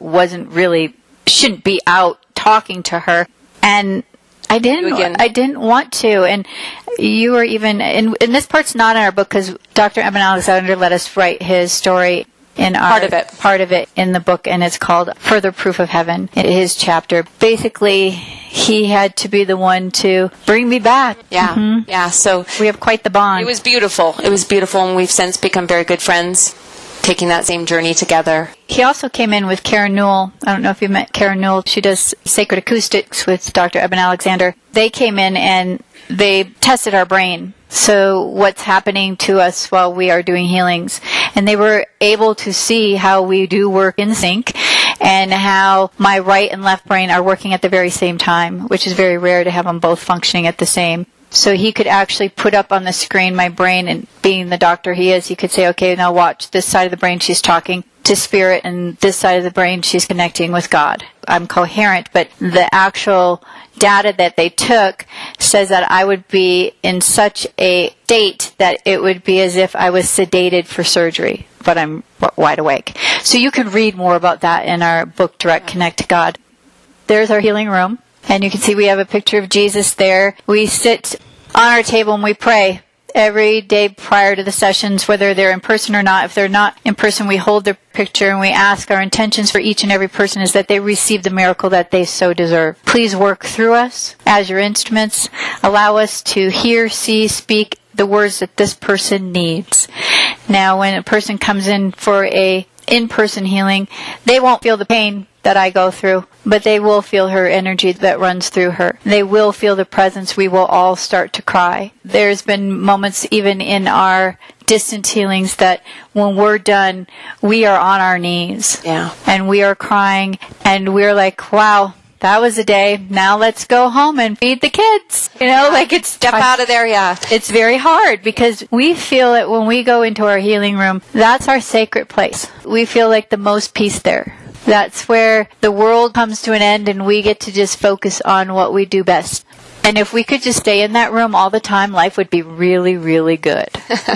shouldn't be out talking to her. And I didn't want to. And you were even, and this part's not in our book, because Dr. Eben Alexander let us write his story in our part of it in the book, and it's called Further Proof of Heaven, his chapter. Basically, he had to be the one to bring me back. Yeah, yeah. So we have quite the bond. It was beautiful. It was beautiful, and we've since become very good friends, taking that same journey together. He also came in with Karen Newell. I don't know if you met Karen Newell. She does Sacred Acoustics with Dr. Eben Alexander. They came in and they tested our brain. So what's happening to us while we are doing healings. And they were able to see how we do work in sync and how my right and left brain are working at the very same time, which is very rare to have them both functioning at the same. So he could actually put up on the screen my brain, and being the doctor he is, he could say, okay, now watch this side of the brain, she's talking to spirit, and this side of the brain, she's connecting with God. I'm coherent, but the actual data that they took says that I would be in such a state that it would be as if I was sedated for surgery, but I'm wide awake. So you can read more about that in our book, Direct Connect to God. There's our healing room. And you can see we have a picture of Jesus there. We sit on our table and we pray every day prior to the sessions, whether they're in person or not. If they're not in person, we hold their picture and we ask our intentions for each and every person is that they receive the miracle that they so deserve. Please work through us as your instruments. Allow us to hear, see, speak the words that this person needs. Now, when a person comes in for a in-person healing, they won't feel the pain that I go through, but they will feel her energy that runs through her. They will feel the presence. We will all start to cry. There's been moments even in our distant healings that when we're done, we are on our knees. Yeah. And we are crying, and we're like, wow, that was a day. Now let's go home and feed the kids. You know, like it's step out of there, yeah. It's very hard because we feel that when we go into our healing room, that's our sacred place. We feel like the most peace there. That's where the world comes to an end and we get to just focus on what we do best. And if we could just stay in that room all the time, life would be really, really good.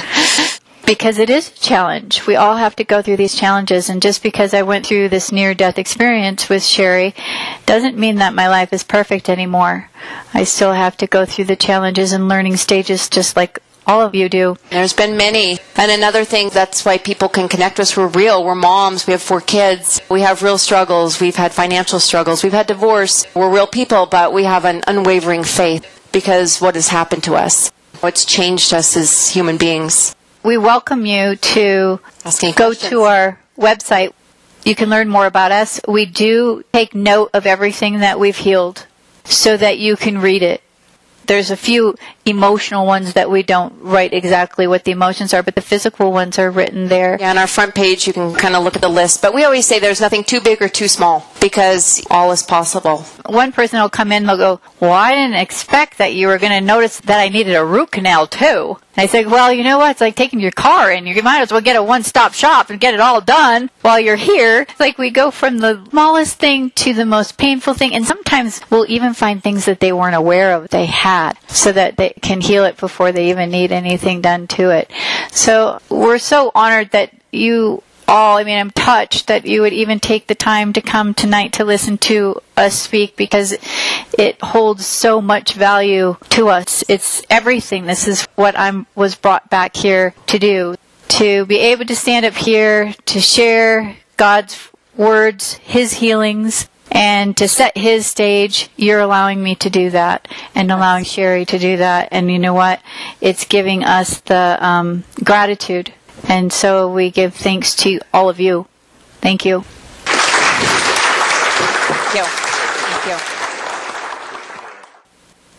Because it is a challenge. We all have to go through these challenges. And just because I went through this near-death experience with Sherry doesn't mean that my life is perfect anymore. I still have to go through the challenges and learning stages just like all of you do. There's been many. And another thing, that's why people can connect us. We're real. We're moms. We have 4 kids. We have real struggles. We've had financial struggles. We've had divorce. We're real people, but we have an unwavering faith because what has happened to us, what's changed us as human beings. We welcome you to go to our website. You can learn more about us. We do take note of everything that we've healed so that you can read it. There's a few emotional ones that we don't write exactly what the emotions are, but the physical ones are written there. Yeah, on our front page you can kind of look at the list. But we always say there's nothing too big or too small because all is possible. One person will come in, they'll go, well, I didn't expect that you were going to notice that I needed a root canal too. And I say, well, you know what? It's like taking your car in. You might as well get a one-stop shop and get it all done while you're here. It's like we go from the smallest thing to the most painful thing. And sometimes we'll even find things that they weren't aware of they had so that they can heal it before they even need anything done to it. So we're so honored that you all, I'm touched that you would even take the time to come tonight to listen to us speak because it holds so much value to us. It's everything. This is what I was brought back here to do. To be able to stand up here, to share God's words, His healings, and to set His stage. You're allowing me to do that and allowing Sherry to do that. And you know what? It's giving us the gratitude. And so we give thanks to all of you. Thank you. Thank you. Thank you.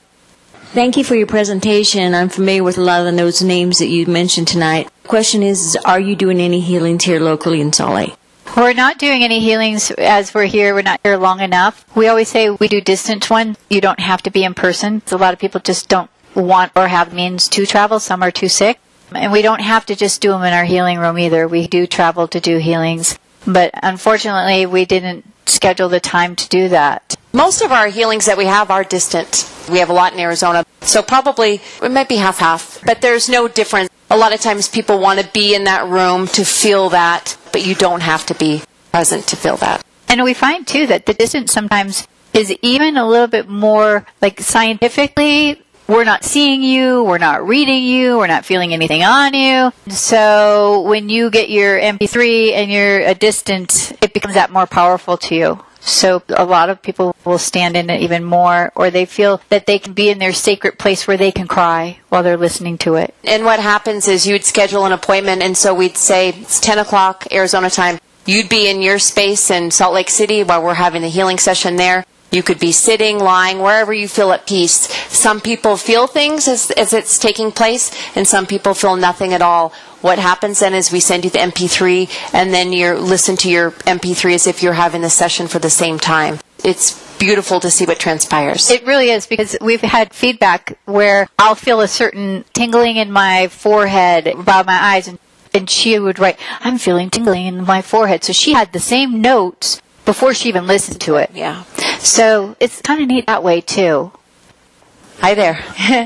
Thank you for your presentation. I'm familiar with a lot of those names that you mentioned tonight. The question is, are you doing any healings here locally in Salt Lake? We're not doing any healings as we're here. We're not here long enough. We always say we do distant ones. You don't have to be in person. A lot of people just don't want or have means to travel. Some are too sick. And we don't have to just do them in our healing room either. We do travel to do healings. But unfortunately, we didn't schedule the time to do that. Most of our healings that we have are distant. We have a lot in Arizona. So probably it might be half-half. But there's no difference. A lot of times people want to be in that room to feel that, but you don't have to be present to feel that. And we find, too, that the distance sometimes is even a little bit more, like, scientifically, we're not seeing you, we're not reading you, we're not feeling anything on you. So when you get your MP3 and you're a distance, it becomes that more powerful to you. So a lot of people will stand in it even more, or they feel that they can be in their sacred place where they can cry while they're listening to it. And what happens is you'd schedule an appointment, and so we'd say it's 10 o'clock Arizona time. You'd be in your space in Salt Lake City while we're having the healing session there. You could be sitting, lying, wherever you feel at peace. Some people feel things as it's taking place, and some people feel nothing at all. What happens then is we send you the MP3, and then you listen to your MP3 as if you're having the session for the same time. It's beautiful to see what transpires. It really is, because we've had feedback where I'll feel a certain tingling in my forehead, about my eyes, and she would write, I'm feeling tingling in my forehead. So she had the same notes before she even listened to it. Yeah. So it's kind of neat that way, too. Hi there.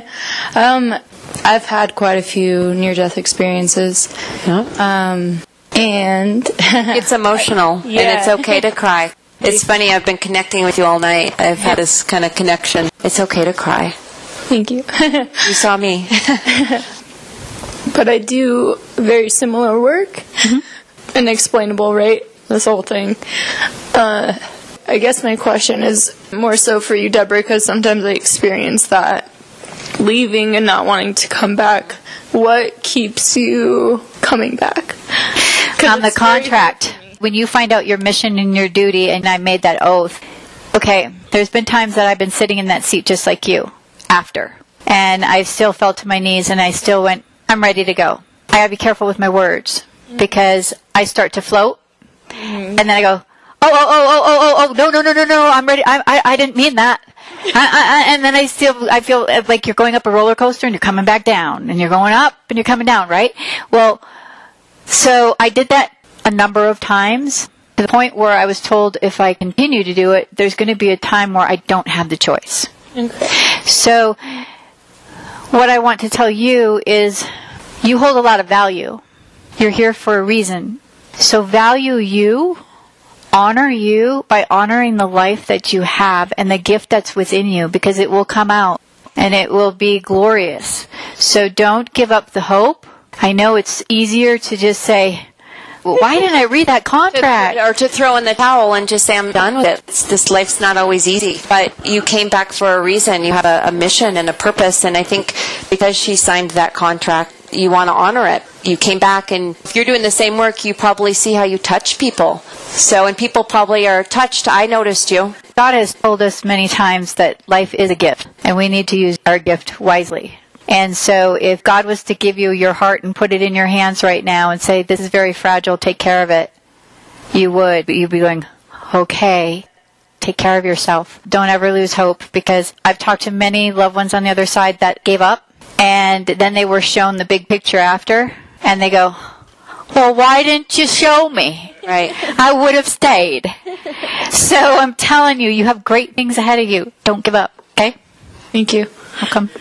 I've had quite a few near-death experiences. Yeah. And it's emotional, yeah. And it's okay to cry. It's funny, I've been connecting with you all night. I've had this kind of connection. It's okay to cry. Thank you. You saw me. But I do very similar work. Inexplainable, right? This whole thing. I guess my question is more so for you, Deborah, because sometimes I experience that leaving and not wanting to come back. What keeps you coming back? On the contract, when you find out your mission and your duty, and I made that oath, okay, there's been times that I've been sitting in that seat just like you, after. And I still fell to my knees, and I still went, I'm ready to go. I gotta be careful with my words, because I start to float, and then I go, no, I'm ready. I didn't mean that. And then I feel like you're going up a roller coaster and you're coming back down, and you're going up and you're coming down, right? Well, so I did that a number of times to the point where I was told if I continue to do it, there's going to be a time where I don't have the choice. Okay. So what I want to tell you is you hold a lot of value. You're here for a reason. So value you. Honor you by honoring the life that you have and the gift that's within you, because it will come out and it will be glorious. So don't give up the hope. I know it's easier to just say, well, why didn't I read that contract? Or to throw in the towel and just say, I'm done with it. This life's not always easy. But you came back for a reason. You have a mission and a purpose. And I think because she signed that contract, you want to honor it. You came back, and if you're doing the same work, you probably see how you touch people. So, and people probably are touched. I noticed you. God has told us many times that life is a gift, and we need to use our gift wisely. And so if God was to give you your heart and put it in your hands right now and say, this is very fragile, take care of it, you would. But you'd be going, okay, take care of yourself. Don't ever lose hope, because I've talked to many loved ones on the other side that gave up. And then they were shown the big picture after, and they go, well, why didn't you show me? Right. I would have stayed. So I'm telling you, you have great things ahead of you. Don't give up, okay? Thank you. Welcome.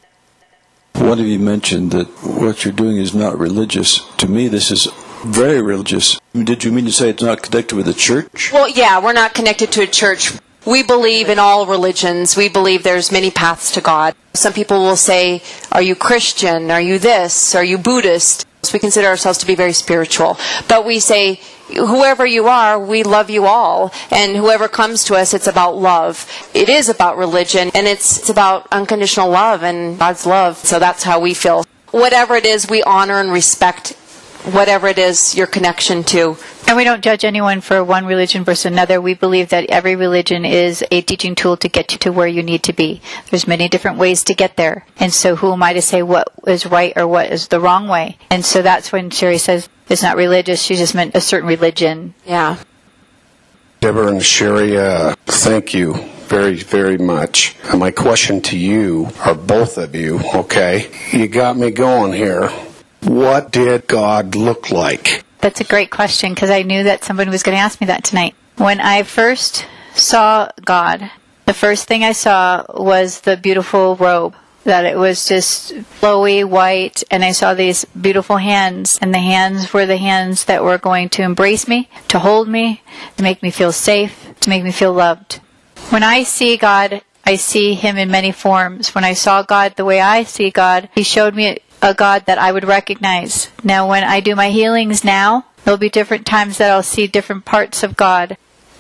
One of you mentioned that what you're doing is not religious. To me, this is very religious. Did you mean to say it's not connected with the church? Well, yeah, we're not connected to a church. We believe in all religions. We believe there's many paths to God. Some people will say, are you Christian? Are you this? Are you Buddhist? So we consider ourselves to be very spiritual. But we say, whoever you are, we love you all. And whoever comes to us, it's about love. It is about religion, and it's about unconditional love and God's love. So that's how we feel. Whatever it is, we honor and respect whatever it is your connection to. And we don't judge anyone for one religion versus another. We believe that every religion is a teaching tool to get you to where you need to be. There's many different ways to get there. And so who am I to say what is right or what is the wrong way? And so that's when Sherry says it's not religious. She just meant a certain religion. Yeah. Deborah and Sherry, thank you very, very much. And my question to you, or both of you, okay, you got me going here. What did God look like? That's a great question, because I knew that somebody was going to ask me that tonight. When I first saw God, the first thing I saw was the beautiful robe, that it was just flowy white, and I saw these beautiful hands, and the hands were the hands that were going to embrace me, to hold me, to make me feel safe, to make me feel loved. When I see God, I see Him in many forms. When I saw God the way I see God, He showed me a God that I would recognize. Now, when I do my healings now, there'll be different times that I'll see different parts of God.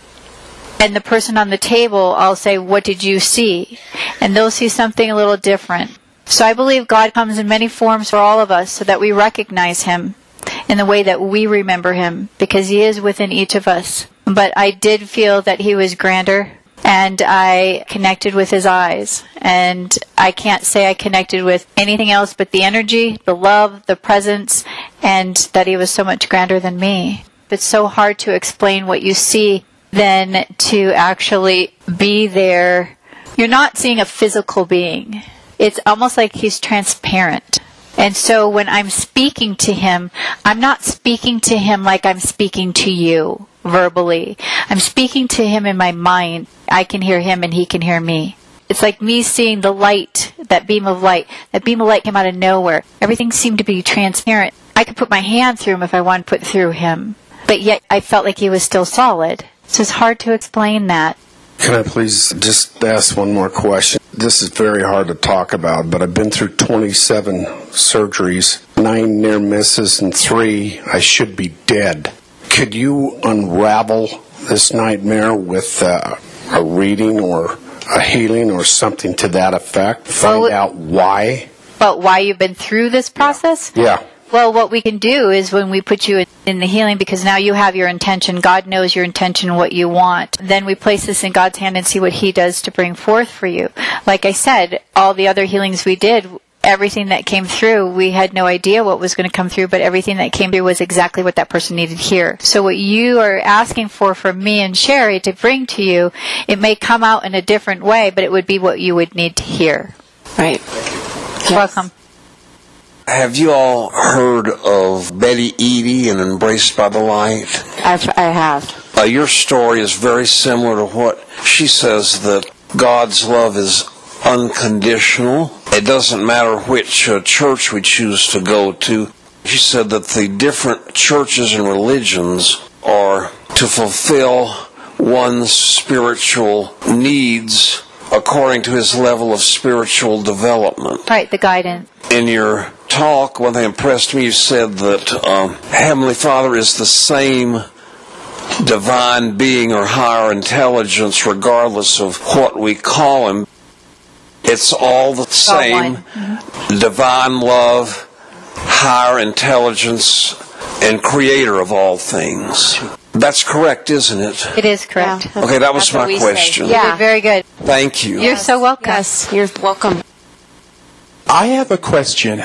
And the person on the table, I'll say, what did you see? And they'll see something a little different. So I believe God comes in many forms for all of us so that we recognize Him in the way that we remember Him, because He is within each of us. But I did feel that He was grander, and I connected with His eyes. And I can't say I connected with anything else but the energy, the love, the presence, and that He was so much grander than me. It's so hard to explain what you see than to actually be there. You're not seeing a physical being. It's almost like He's transparent. And so when I'm speaking to Him, I'm not speaking to Him like I'm speaking to you verbally. I'm speaking to Him in my mind. I can hear Him and He can hear me. It's like me seeing the light, that beam of light. That beam of light came out of nowhere. Everything seemed to be transparent. I could put my hand through Him if I wanted to put through Him. But yet I felt like He was still solid. So it's hard to explain that. Can I please just ask one more question? This is very hard to talk about, but I've been through 27 surgeries, 9 near misses, and 3 I should be dead. Could you unravel this nightmare with a reading or a healing or something to that effect? Find out why? But why you've been through this process? Yeah. Well, what we can do is when we put you in the healing, because now you have your intention, God knows your intention, what you want, then we place this in God's hand and see what He does to bring forth for you. Like I said, all the other healings we did, everything that came through, we had no idea what was going to come through, but everything that came through was exactly what that person needed here. So what you are asking for from me and Sherry to bring to you, it may come out in a different way, but it would be what you would need to hear. Right. Yes. Welcome. Have you all heard of Betty Eadie and Embraced by the Light? I have. Your story is very similar to what she says, that God's love is unconditional. It doesn't matter which church we choose to go to. She said that the different churches and religions are to fulfill one's spiritual needs according to his level of spiritual development. Right, the guidance. In your talk, one thing impressed me, you said that Heavenly Father is the same divine being or higher intelligence regardless of what we call Him. It's all the same. Divine love, higher intelligence, and creator of all things. That's correct, isn't it? It is correct. Yeah. Okay, that was my question. Yeah, you did very good. Thank you. You're so welcome. Yes, you're welcome. I have a question.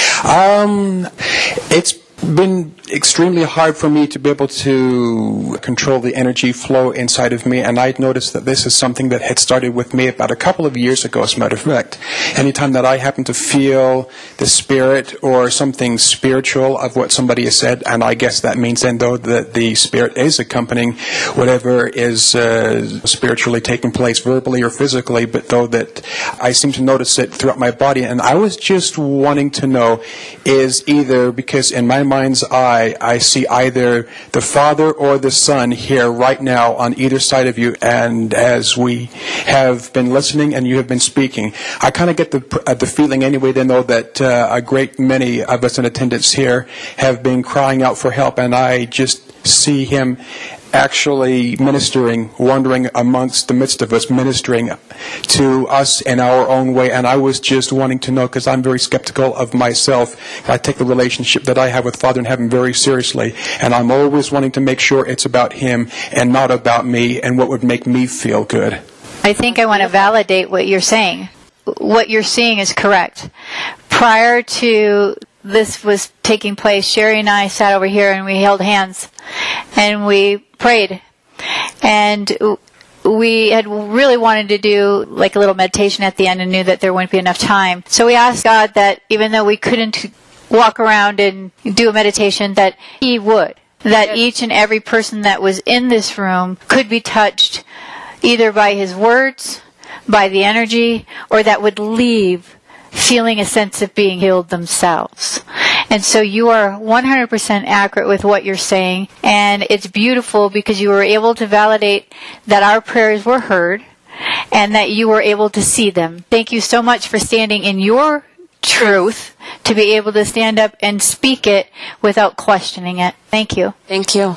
It's been extremely hard for me to be able to control the energy flow inside of me, and I'd noticed that this is something that had started with me about a couple of years ago, as a matter of fact. Anytime that I happen to feel the spirit or something spiritual of what somebody has said, and I guess that means then, though, that the spirit is accompanying whatever is spiritually taking place, verbally or physically, but though that I seem to notice it throughout my body. And I was just wanting to know, is either, because in my mind's eye, I see either the Father or the Son here right now on either side of you, and as we have been listening and you have been speaking, I kind of get the feeling anyway then, though, that a great many of us in attendance here have been crying out for help, and I just see Him actually ministering, wandering amongst the midst of us, ministering to us in our own way. And I was just wanting to know, because I'm very skeptical of myself. I take the relationship that I have with Father in Heaven very seriously, and I'm always wanting to make sure it's about Him and not about me and what would make me feel good. I think I want to validate what you're saying. What you're seeing is correct. Prior to this was taking place, Sherry and I sat over here and we held hands and we prayed. And we had really wanted to do like a little meditation at the end and knew that there wouldn't be enough time. So we asked God that even though we couldn't walk around and do a meditation, that He would. That each and every person that was in this room could be touched either by His words, by the energy, or that would leave feeling a sense of being healed themselves. And so you are 100% accurate with what you're saying, and it's beautiful because you were able to validate that our prayers were heard and that you were able to see them. Thank you so much for standing in your truth to be able to stand up and speak it without questioning it. Thank you. Thank you.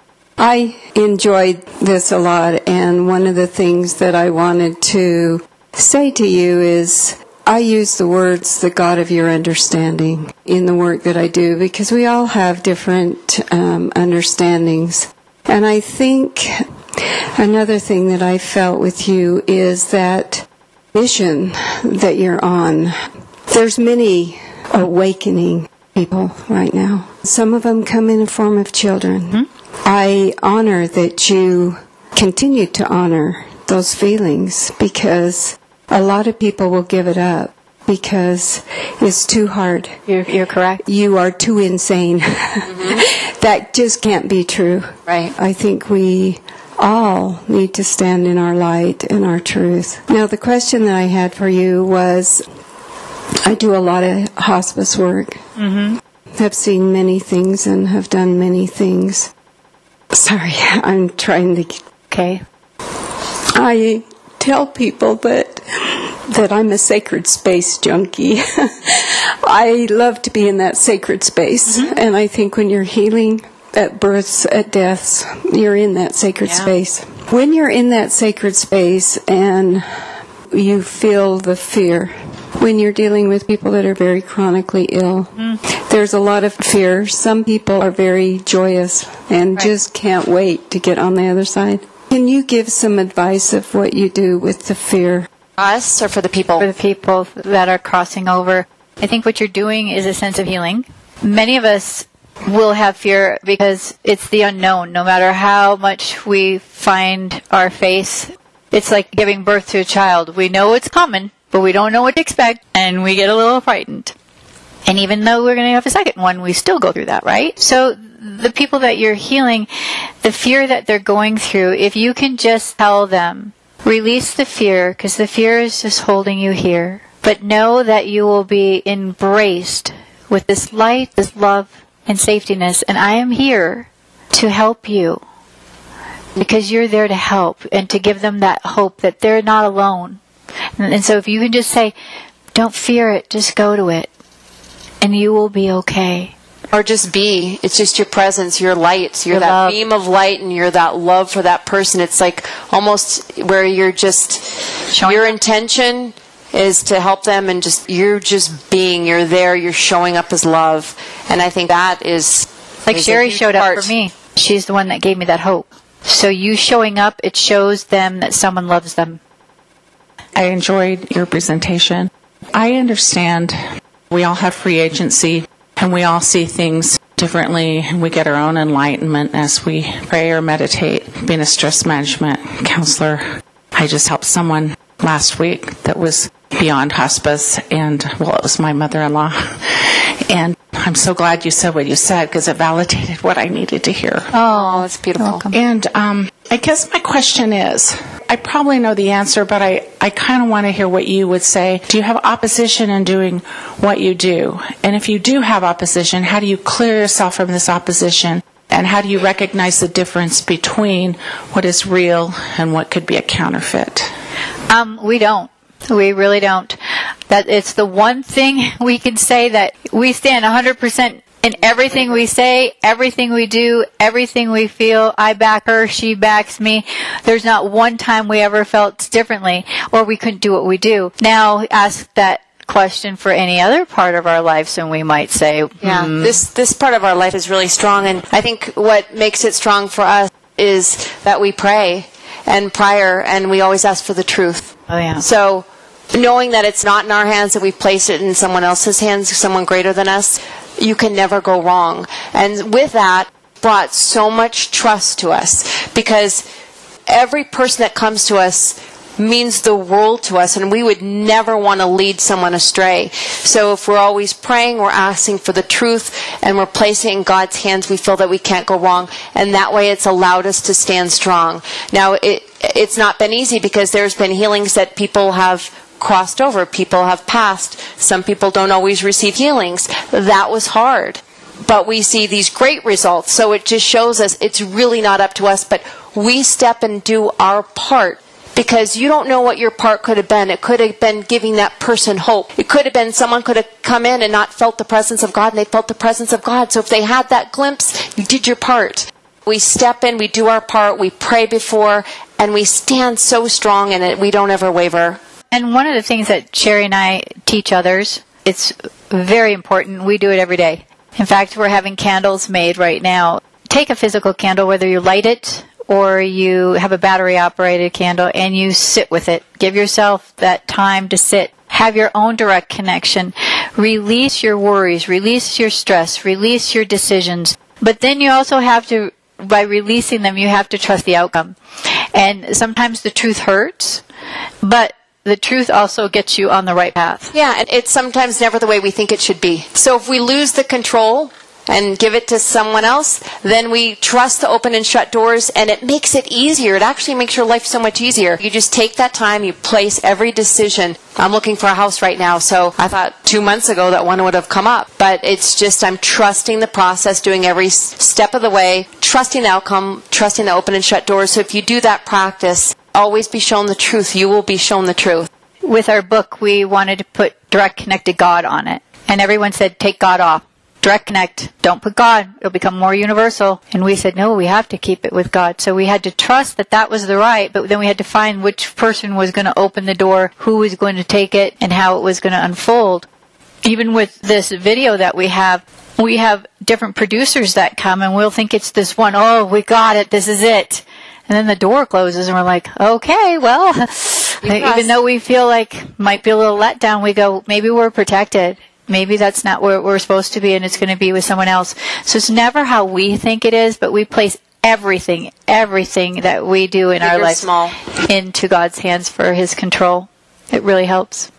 I enjoyed this a lot, and one of the things that I wanted to say to you is I use the words, the God of your understanding, in the work that I do, because we all have different understandings. And I think another thing that I felt with you is that mission that you're on. There's many awakening people right now. Some of them come in the form of children. Mm-hmm. I honor that you continue to honor those feelings, because a lot of people will give it up because it's too hard. You're correct. You are too insane. Mm-hmm. That just can't be true. Right. I think we all need to stand in our light and our truth. Now, the question that I had for you was, I do a lot of hospice work. Mm-hmm. Have seen many things and have done many things. Sorry, I'm trying to... Okay. I tell people that I'm a sacred space junkie. I love to be in that sacred space. Mm-hmm. And I think when you're healing at births, at deaths, you're in that sacred space. When you're in that sacred space and you feel the fear, when you're dealing with people that are very chronically ill, there's a lot of fear. Some people are very joyous and just can't wait to get on the other side. Can you give some advice of what you do with the fear? Us or for the people? For the people that are crossing over. I think what you're doing is a sense of healing. Many of us will have fear because it's the unknown. No matter how much we find our face, it's like giving birth to a child. We know it's coming, but we don't know what to expect, and we get a little frightened. And even though we're going to have a second one, we still go through that, right? So the people that you're healing, the fear that they're going through, if you can just tell them, release the fear, because the fear is just holding you here. But know that you will be embraced with this light, this love, and safetiness. And I am here to help you, because you're there to help and to give them that hope that they're not alone. And so if you can just say, don't fear it, just go to it, and you will be okay. Or just be. It's just your presence, your light. You're that love. Beam of light, and you're that love for that person. It's like almost where you're just, your intention is to help them, and you're just being. You're there. You're showing up as love. And I think that is... Like Sherry showed up for me. She's the one that gave me that hope. So you showing up, it shows them that someone loves them. I enjoyed your presentation. I understand we all have free agency and we all see things differently, and we get our own enlightenment as we pray or meditate. Being a stress management counselor, I just helped someone last week that was beyond hospice, and it was my mother-in-law. And I'm so glad you said what you said, because it validated what I needed to hear. Oh, that's beautiful. And I guess my question is, I probably know the answer, but I kind of want to hear what you would say. Do you have opposition in doing what you do? And if you do have opposition, how do you clear yourself from this opposition? And how do you recognize the difference between what is real and what could be a counterfeit? We don't. We really don't. That it's the one thing we can say that we stand 100% In everything we say, everything we do, everything we feel, I back her, she backs me. There's not one time we ever felt differently or we couldn't do what we do. Now, ask that question for any other part of our lives and we might say, this part of our life is really strong, and I think what makes it strong for us is that we pray and prior, and we always ask for the truth. Oh, yeah. So knowing that it's not in our hands, that we've placed it in someone else's hands, someone greater than us, you can never go wrong. And with that, brought so much trust to us, because every person that comes to us means the world to us, and we would never want to lead someone astray. So if we're always praying, we're asking for the truth, and we're placing it in God's hands, we feel that we can't go wrong, and that way it's allowed us to stand strong. Now, it's not been easy, because there's been healings that people have crossed over, people have passed. Some people don't always receive healings. That was hard. But we see these great results, so it just shows us it's really not up to us, but we step and do our part. Because you don't know what your part could have been. It could have been giving that person hope. It could have been someone could have come in and not felt the presence of God, and they felt the presence of God. So if they had that glimpse, you did your part. We step in, we do our part, we pray before, and we stand so strong in it, we don't ever waver. And one of the things that Sherry and I teach others, it's very important. We do it every day. In fact, we're having candles made right now. Take a physical candle, whether you light it or you have a battery-operated candle, and you sit with it. Give yourself that time to sit. Have your own direct connection. Release your worries. Release your stress. Release your decisions. But then you also have to, by releasing them, you have to trust the outcome. And sometimes the truth hurts, but the truth also gets you on the right path. Yeah, and it's sometimes never the way we think it should be. So if we lose the control and give it to someone else, then we trust the open and shut doors, and it makes it easier. It actually makes your life so much easier. You just take that time, you place every decision. I'm looking for a house right now, so I thought 2 months ago that one would have come up. But it's just I'm trusting the process, doing every step of the way, trusting the outcome, trusting the open and shut doors. So if you do that practice, always be shown the truth. You will be shown the truth. With our book, we wanted to put direct connect to God on it. And everyone said, take God off. Direct connect. Don't put God. It'll become more universal. And we said, no, we have to keep it with God. So we had to trust that that was the right, but then we had to find which person was going to open the door, who was going to take it, and how it was going to unfold. Even with this video that we have different producers that come, and we'll think it's this one, oh, we got it, this is it. And then the door closes, and we're like, okay, well, even though we feel like might be a little let down, we go, maybe we're protected. Maybe that's not where we're supposed to be, and it's going to be with someone else. So it's never how we think it is, but we place everything that we do in our life into God's hands for His control. It really helps.